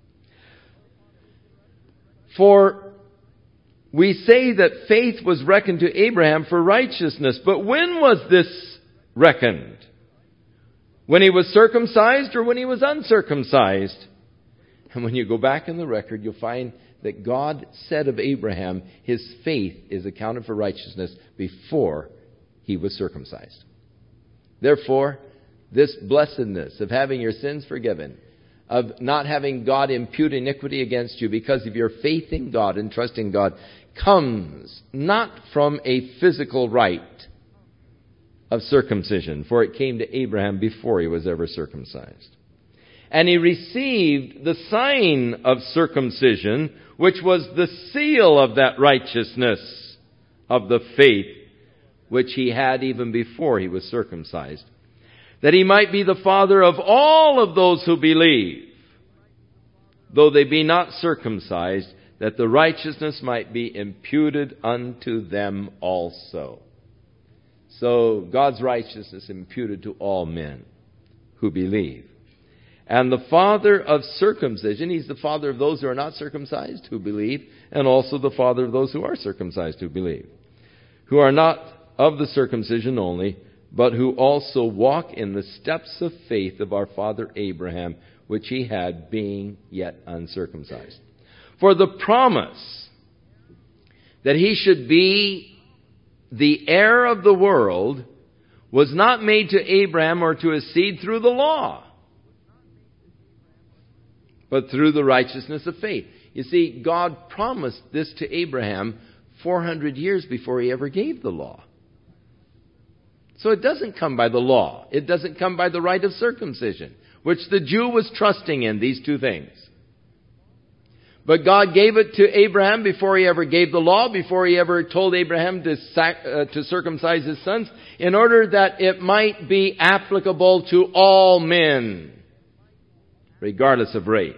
For we say that faith was reckoned to Abraham for righteousness. But when was this reckoned? When he was circumcised or when he was uncircumcised? And when you go back in the record, you'll find that God said of Abraham, his faith is accounted for righteousness before he was circumcised. Therefore, this blessedness of having your sins forgiven, of not having God impute iniquity against you because of your faith in God and trust in God, comes not from a physical rite of circumcision, for it came to Abraham before he was ever circumcised. And he received the sign of circumcision, which was the seal of that righteousness of the faith which he had even before he was circumcised, that he might be the father of all of those who believe, though they be not circumcised, that the righteousness might be imputed unto them also. So God's righteousness imputed to all men who believe. and the father of circumcision. He's the father of those who are not circumcised, who believe, and also the father of those who are circumcised, who believe, who are not of the circumcision only, but who also walk in the steps of faith of our father Abraham, which he had, being yet uncircumcised. For the promise that he should be the heir of the world was not made to Abraham or to his seed through the law, but through the righteousness of faith. You see, God promised this to Abraham four hundred years before he ever gave the law. So it doesn't come by the law. It doesn't come by the rite of circumcision, which the Jew was trusting in, these two things. But God gave it to Abraham before he ever gave the law, before he ever told Abraham to, sac- uh, to circumcise his sons, in order that it might be applicable to all men, regardless of race.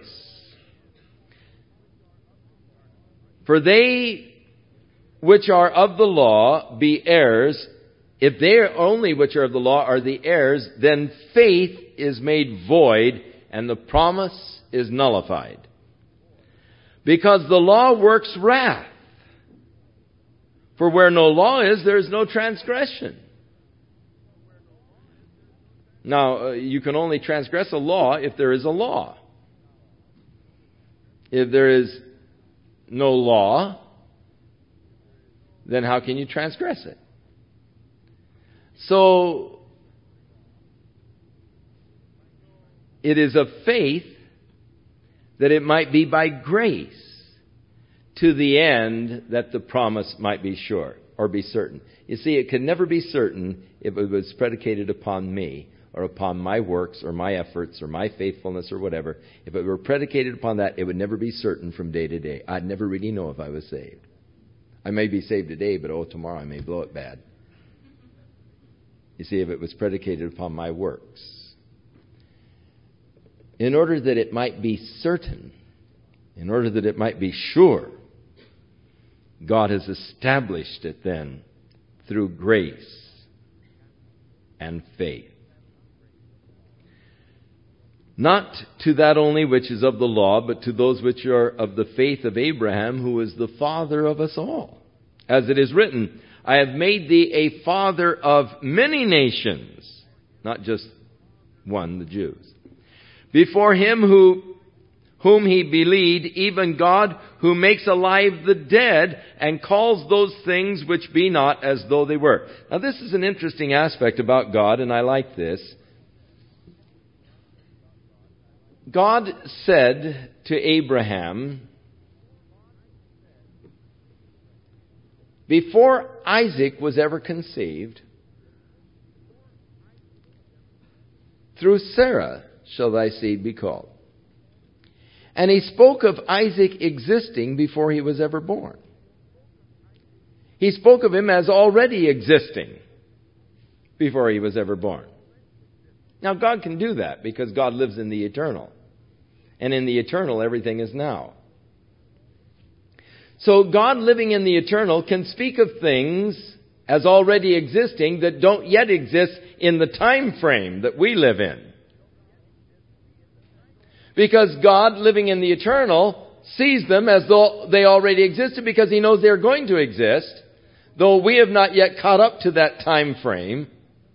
For they which are of the law be heirs, if they are only which are of the law are the heirs, then faith is made void and the promise is nullified. Because the law works wrath. For where no law is, there is no transgression. Now, uh, you can only transgress a law if there is a law. If there is no law, then how can you transgress it? So, it is of faith that it might be by grace, to the end that the promise might be sure or be certain. You see, it could never be certain if it was predicated upon me or upon my works or my efforts or my faithfulness or whatever. If it were predicated upon that, it would never be certain from day to day. I'd never really know if I was saved. I may be saved today, but oh, tomorrow I may blow it bad. You see, if it was predicated upon my works. In order that it might be certain, in order that it might be sure, God has established it then through grace and faith. Not to that only which is of the law, but to those which are of the faith of Abraham, who is the father of us all. As it is written, I have made thee a father of many nations, not just one, the Jews. Before him who, whom he believed, even God, who makes alive the dead and calls those things which be not as though they were. Now this is an interesting aspect about God, and I like this. God said to Abraham, before Isaac was ever conceived, through Sarah shall thy seed be called. And he spoke of Isaac existing before he was ever born. He spoke of him as already existing before he was ever born. Now God can do that because God lives in the eternal. And in the eternal, everything is now. So God living in the eternal can speak of things as already existing that don't yet exist in the time frame that we live in. Because God, living in the eternal, sees them as though they already existed because He knows they're going to exist, though we have not yet caught up to that time frame.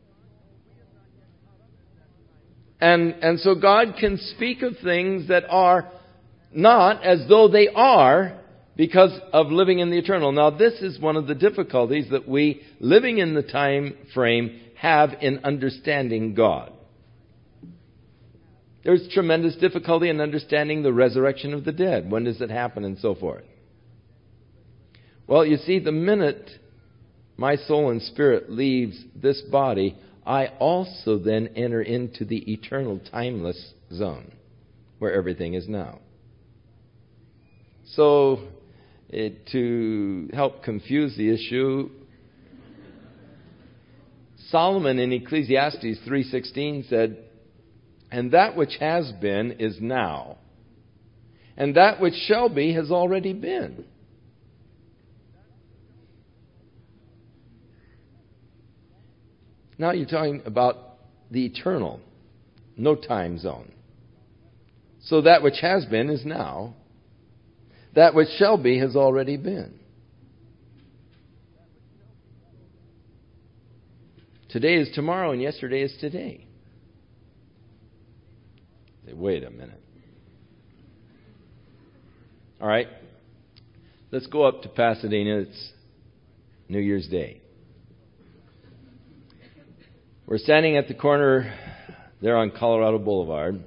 And, and so God can speak of things that are not as though they are because of living in the eternal. Now, this is one of the difficulties that we, living in the time frame, have in understanding God. There's tremendous difficulty in understanding the resurrection of the dead. When does it happen and so forth? Well, you see, the minute my soul and spirit leaves this body, I also then enter into the eternal timeless zone where everything is now. So, it, to help confuse the issue, Solomon in Ecclesiastes three sixteen said, and that which has been is now, and that which shall be has already been. Now you're talking about the eternal, no time zone. So that which has been is now. That which shall be has already been. Today is tomorrow and yesterday is today. Say, wait a minute. All right. Let's go up to Pasadena. It's New Year's Day. We're standing at the corner there on Colorado Boulevard.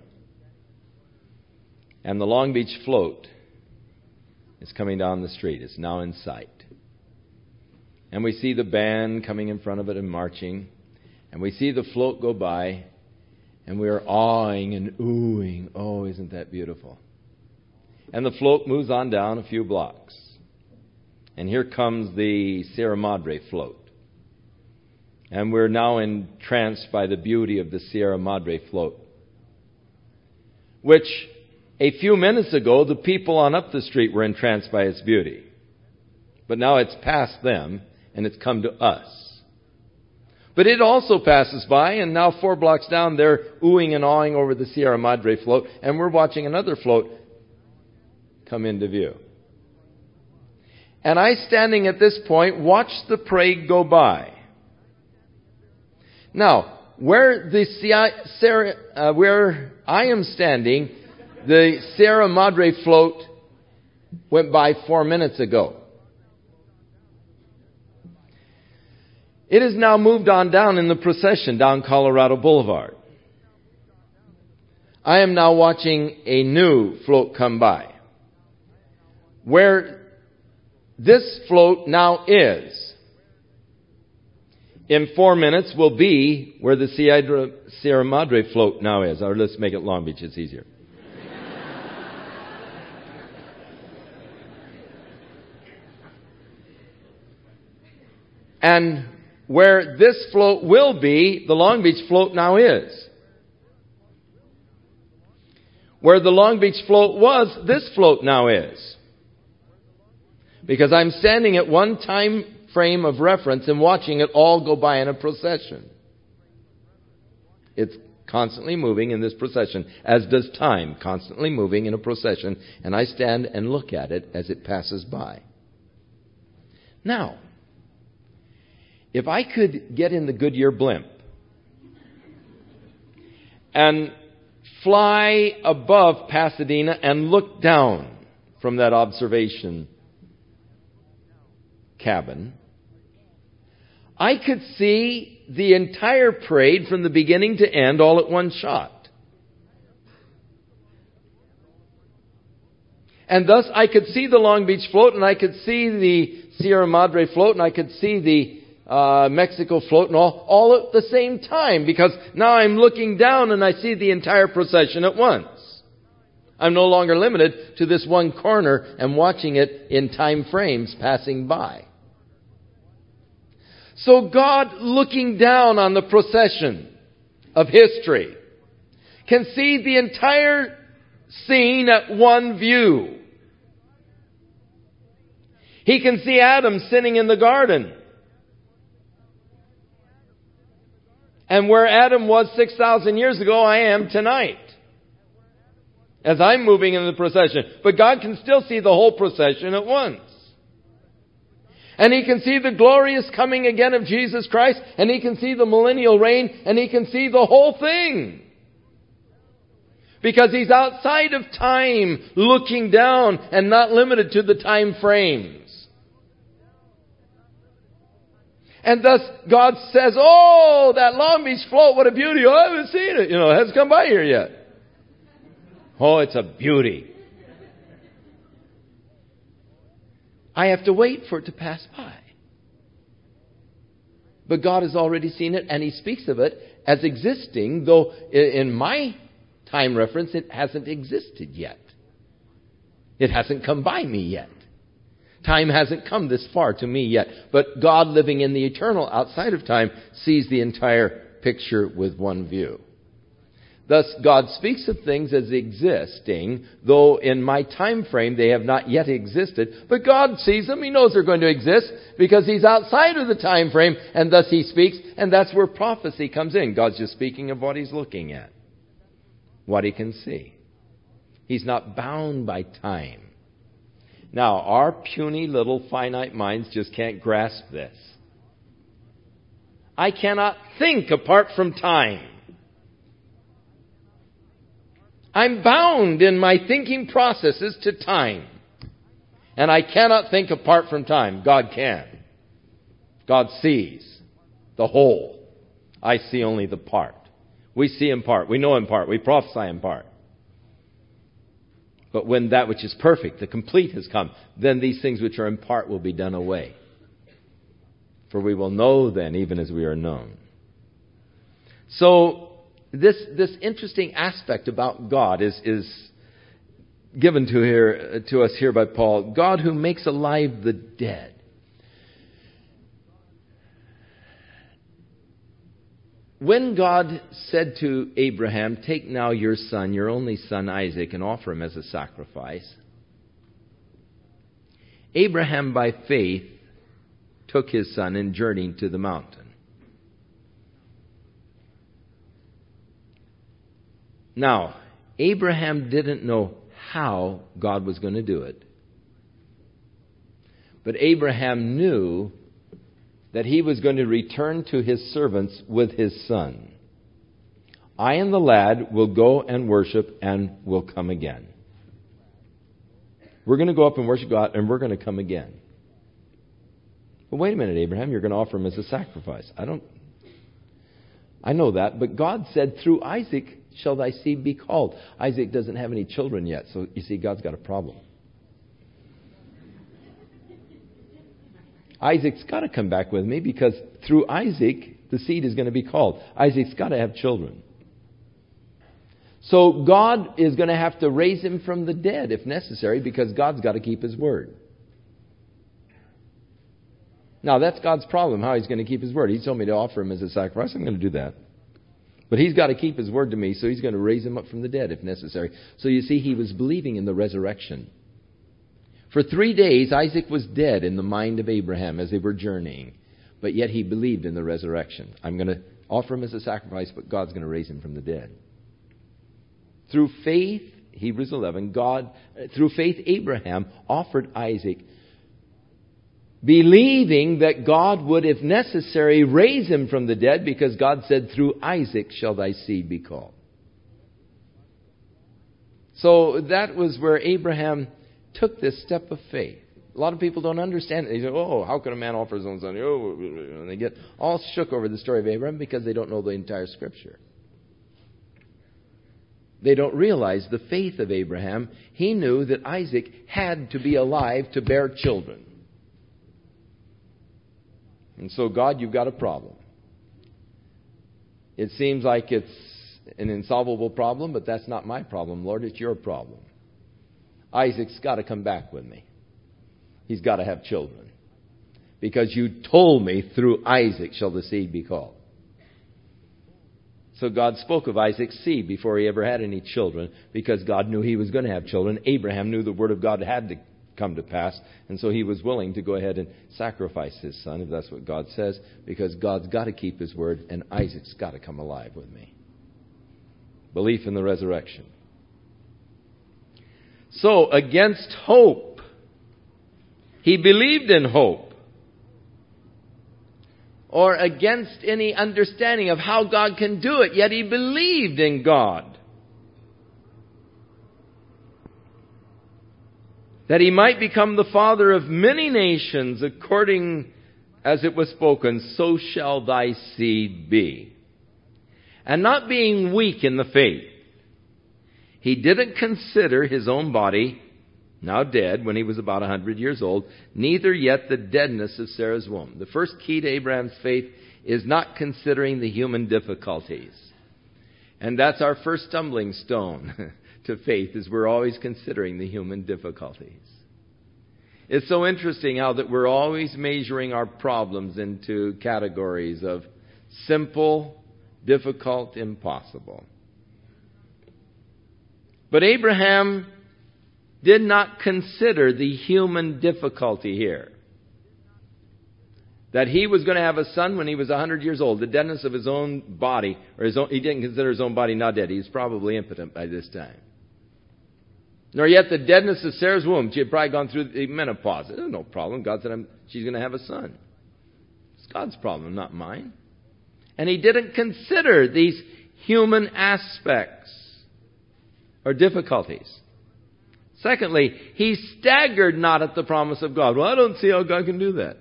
And the Long Beach float is coming down the street. It's now in sight. And we see the band coming in front of it and marching. And we see the float go by. And we are awing and oohing. Oh, isn't that beautiful? And the float moves on down a few blocks. And here comes the Sierra Madre float. And we're now entranced by the beauty of the Sierra Madre float, which a few minutes ago the people on up the street were entranced by its beauty. But now it's past them and it's come to us. But it also passes by, and now four blocks down they're oohing and awing over the Sierra Madre float, and we're watching another float come into view. And I, standing at this point, watch the parade go by. Now, where the Sierra, uh, where I am standing, the Sierra Madre float went by four minutes ago. It has now moved on down in the procession down Colorado Boulevard. I am now watching a new float come by. Where this float now is, in four minutes will be where the Sierra, Sierra Madre float now is. Or let's make it Long Beach, it's easier. And where this float will be, the Long Beach float now is. Where the Long Beach float was, this float now is. Because I'm standing at one time frame of reference and watching it all go by in a procession. It's constantly moving in this procession, as does time constantly moving in a procession, and I stand and look at it as it passes by. Now, if I could get in the Goodyear blimp and fly above Pasadena and look down from that observation cabin, I could see the entire parade from the beginning to end all at one shot. And thus I could see the Long Beach float, and I could see the Sierra Madre float, and I could see the uh, Mexico float, and all, all at the same time, because now I'm looking down and I see the entire procession at once. I'm no longer limited to this one corner and watching it in time frames passing by. So God, looking down on the procession of history, can see the entire scene at one view. He can see Adam sinning in the garden. And where Adam was six thousand years ago, I am tonight, as I'm moving in the procession. But God can still see the whole procession at once. And He can see the glorious coming again of Jesus Christ. And He can see the millennial reign. And He can see the whole thing. Because He's outside of time, looking down and not limited to the time frames. And thus God says, oh, that Long Beach float, what a beauty. Oh, I haven't seen it. You know, it hasn't come by here yet. Oh, it's a beauty. I have to wait for it to pass by. But God has already seen it, and He speaks of it as existing, though in my time reference it hasn't existed yet. It hasn't come by me yet. Time hasn't come this far to me yet. But God, living in the eternal outside of time, sees the entire picture with one view. Thus, God speaks of things as existing, though in my time frame they have not yet existed. But God sees them. He knows they're going to exist because He's outside of the time frame, and thus He speaks. And that's where prophecy comes in. God's just speaking of what He's looking at, what He can see. He's not bound by time. Now, our puny little finite minds just can't grasp this. I cannot think apart from time. I'm bound in my thinking processes to time. And I cannot think apart from time. God can. God sees the whole. I see only the part. We see in part. We know in part. We prophesy in part. But when that which is perfect, the complete, has come, then these things which are in part will be done away. For we will know then, even as we are known. So, this this interesting aspect about God is, is given to, here, to us here by Paul. God who makes alive the dead. When God said to Abraham, take now your son, your only son Isaac, and offer him as a sacrifice, Abraham by faith took his son and journeyed to the mountain. Now, Abraham didn't know how God was going to do it. But Abraham knew that he was going to return to his servants with his son. I and the lad will go and worship and will come again. We're going to go up and worship God and we're going to come again. But wait a minute, Abraham, you're going to offer him as a sacrifice. I don't, I know that, but God said, through Isaac shall thy seed be called. Isaac doesn't have any children yet, so you see, God's got a problem. Isaac's got to come back with me because through Isaac, the seed is going to be called. Isaac's got to have children. So God is going to have to raise him from the dead if necessary because God's got to keep his word. Now, that's God's problem, how he's going to keep his word. He told me to offer him as a sacrifice. I'm going to do that. But he's got to keep his word to me, so he's going to raise him up from the dead if necessary. So you see, he was believing in the resurrection. For three days, Isaac was dead in the mind of Abraham as they were journeying. But yet he believed in the resurrection. I'm going to offer him as a sacrifice, but God's going to raise him from the dead. Through faith, Hebrews eleven, God, through faith, Abraham offered Isaac, believing that God would, if necessary, raise him from the dead, because God said, through Isaac shall thy seed be called. So that was where Abraham took this step of faith. A lot of people don't understand it. They say, oh, how can a man offer his own son? Oh, and they get all shook over the story of Abraham because they don't know the entire Scripture. They don't realize the faith of Abraham. He knew that Isaac had to be alive to bear children. And so, God, you've got a problem. It seems like it's an insolvable problem, but that's not my problem, Lord. It's your problem. Isaac's got to come back with me. He's got to have children. Because you told me, through Isaac shall the seed be called. So God spoke of Isaac's seed before he ever had any children, because God knew he was going to have children. Abraham knew the word of God had to come to pass, and so he was willing to go ahead and sacrifice his son, if that's what God says, because God's got to keep his word, and Isaac's got to come alive with me. Belief in the resurrection. So, against hope, he believed in hope. Or against any understanding of how God can do it, yet he believed in God. That he might become the father of many nations, according as it was spoken, so shall thy seed be. And not being weak in the faith, he didn't consider his own body, now dead, when he was about a hundred years old, neither yet the deadness of Sarah's womb. The first key to Abraham's faith is not considering the human difficulties. And that's our first stumbling stone to faith, is we're always considering the human difficulties. It's so interesting how that we're always measuring our problems into categories of simple, difficult, impossible. But Abraham did not consider the human difficulty here. That he was going to have a son when he was one hundred years old. The deadness of his own body, or his own, he didn't consider his own body not dead. He was probably impotent by this time. Nor yet the deadness of Sarah's womb. She had probably gone through the menopause. There's no problem. God said I'm, she's going to have a son. It's God's problem, not mine. And he didn't consider these human aspects or difficulties. Secondly, he staggered not at the promise of God. Well, I don't see how God can do that.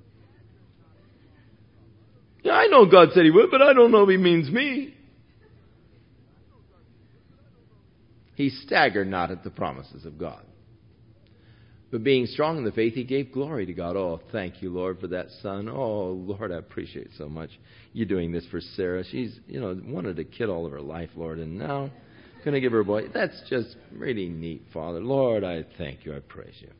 Yeah, I know God said he would, but I don't know if he means me. He staggered not at the promises of God. But being strong in the faith, he gave glory to God. Oh, thank you, Lord, for that son. Oh, Lord, I appreciate so much you doing this for Sarah. She's, you know, wanted a kid all of her life, Lord, and now I'm going to give her a boy. That's just really neat, Father. Lord, I thank you. I praise you.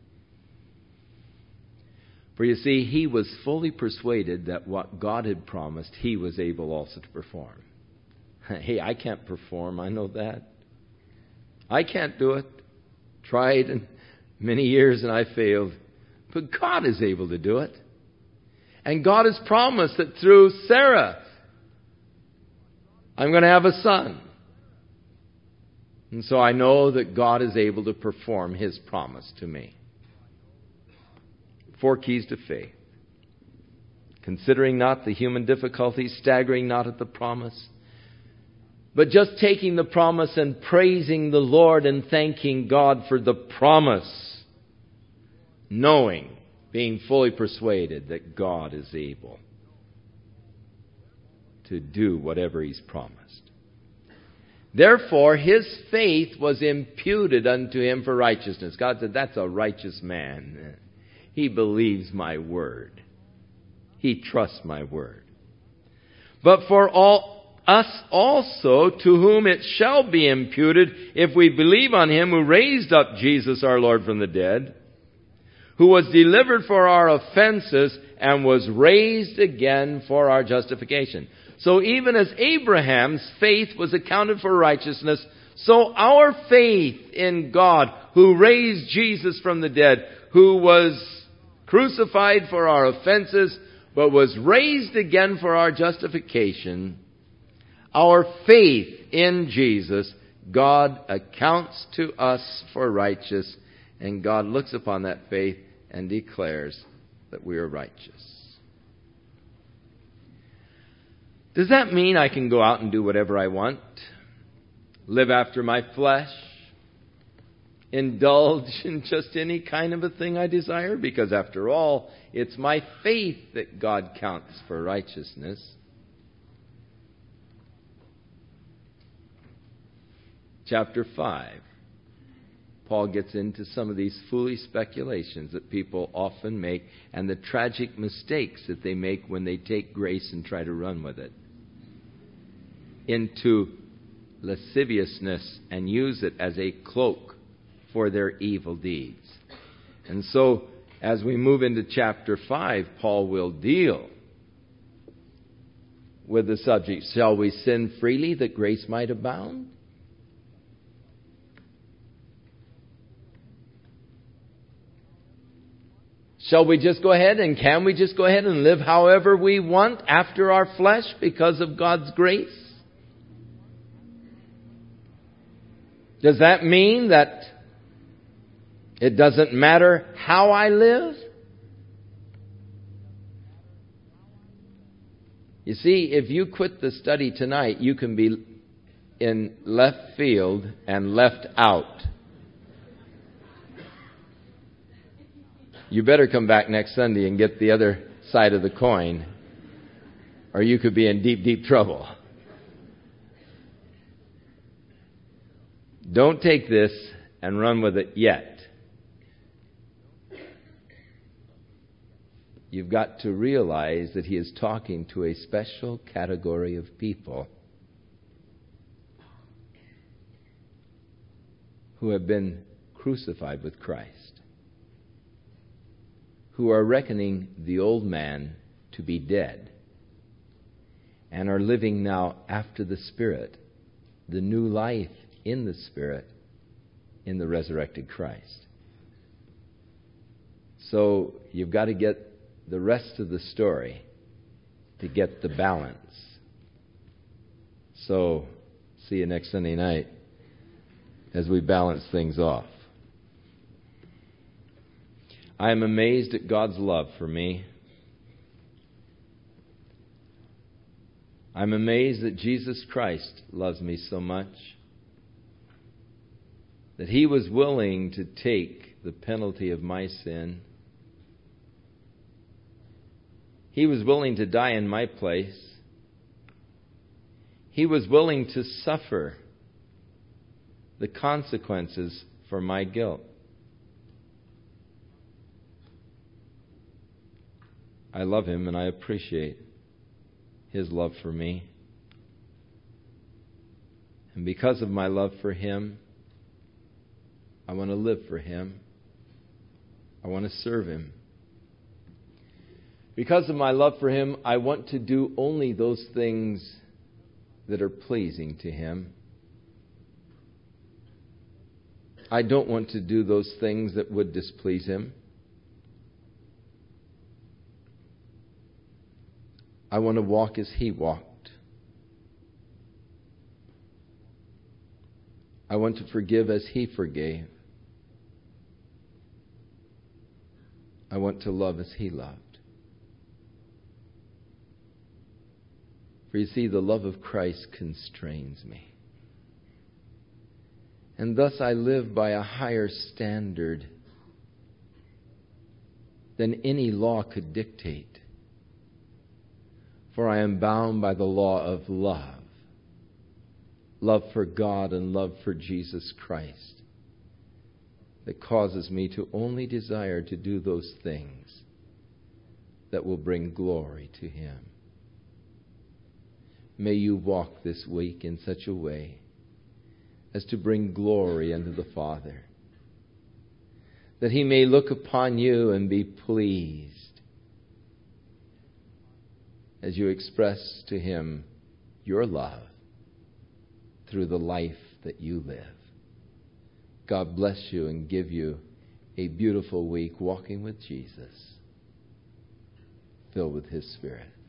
For you see, he was fully persuaded that what God had promised, he was able also to perform. Hey, I can't perform. I know that. I can't do it. Tried in many years and I failed. But God is able to do it. And God has promised that through Sarah, I'm going to have a son. And so I know that God is able to perform his promise to me. Four keys to faith. Considering not the human difficulties, staggering not at the promise, but just taking the promise and praising the Lord and thanking God for the promise, knowing, being fully persuaded that God is able to do whatever he's promised. Therefore, his faith was imputed unto him for righteousness. God said, that's a righteous man. He believes my word. He trusts my word. But for all us also, to whom it shall be imputed, if we believe on him who raised up Jesus our Lord from the dead, who was delivered for our offenses and was raised again for our justification. So even as Abraham's faith was accounted for righteousness, so our faith in God, who raised Jesus from the dead, who was crucified for our offenses, but was raised again for our justification, our faith in Jesus, God accounts to us for righteous, and God looks upon that faith and declares that we are righteous. Does that mean I can go out and do whatever I want? Live after my flesh? Indulge in just any kind of a thing I desire? Because after all, it's my faith that God counts for righteousness. Chapter five. Paul gets into some of these foolish speculations that people often make and the tragic mistakes that they make when they take grace and try to run with it into lasciviousness and use it as a cloak for their evil deeds. And so, as we move into chapter five, Paul will deal with the subject, shall we sin freely that grace might abound? Shall we just go ahead and can we just go ahead and live however we want after our flesh because of God's grace? Does that mean that it doesn't matter how I live? You see, if you quit the study tonight, you can be in left field and left out. You better come back next Sunday and get the other side of the coin, or you could be in deep, deep trouble. Don't take this and run with it yet. You've got to realize that he is talking to a special category of people who have been crucified with Christ, who are reckoning the old man to be dead and are living now after the Spirit, the new life in the Spirit, in the resurrected Christ. So you've got to get the rest of the story to get the balance. So, see you next Sunday night. as we balance things off. I am amazed at God's love for me. I'm amazed that Jesus Christ loves me so much that He was willing to take the penalty of my sin. He was willing to die in my place. He was willing to suffer the consequences for my guilt. I love Him and I appreciate His love for me. And because of my love for Him, I want to live for Him. I want to serve Him. Because of my love for Him, I want to do only those things that are pleasing to Him. I don't want to do those things that would displease Him. I want to walk as He walked. I want to forgive as He forgave. I want to love as He loved. For you see, the love of Christ constrains me. And thus I live by a higher standard than any law could dictate. For I am bound by the law of love. Love for God and love for Jesus Christ. That causes me to only desire to do those things that will bring glory to Him. May you walk this week in such a way as to bring glory unto the Father, that He may look upon you and be pleased as you express to Him your love through the life that you live. God bless you and give you a beautiful week walking with Jesus, filled with His Spirit.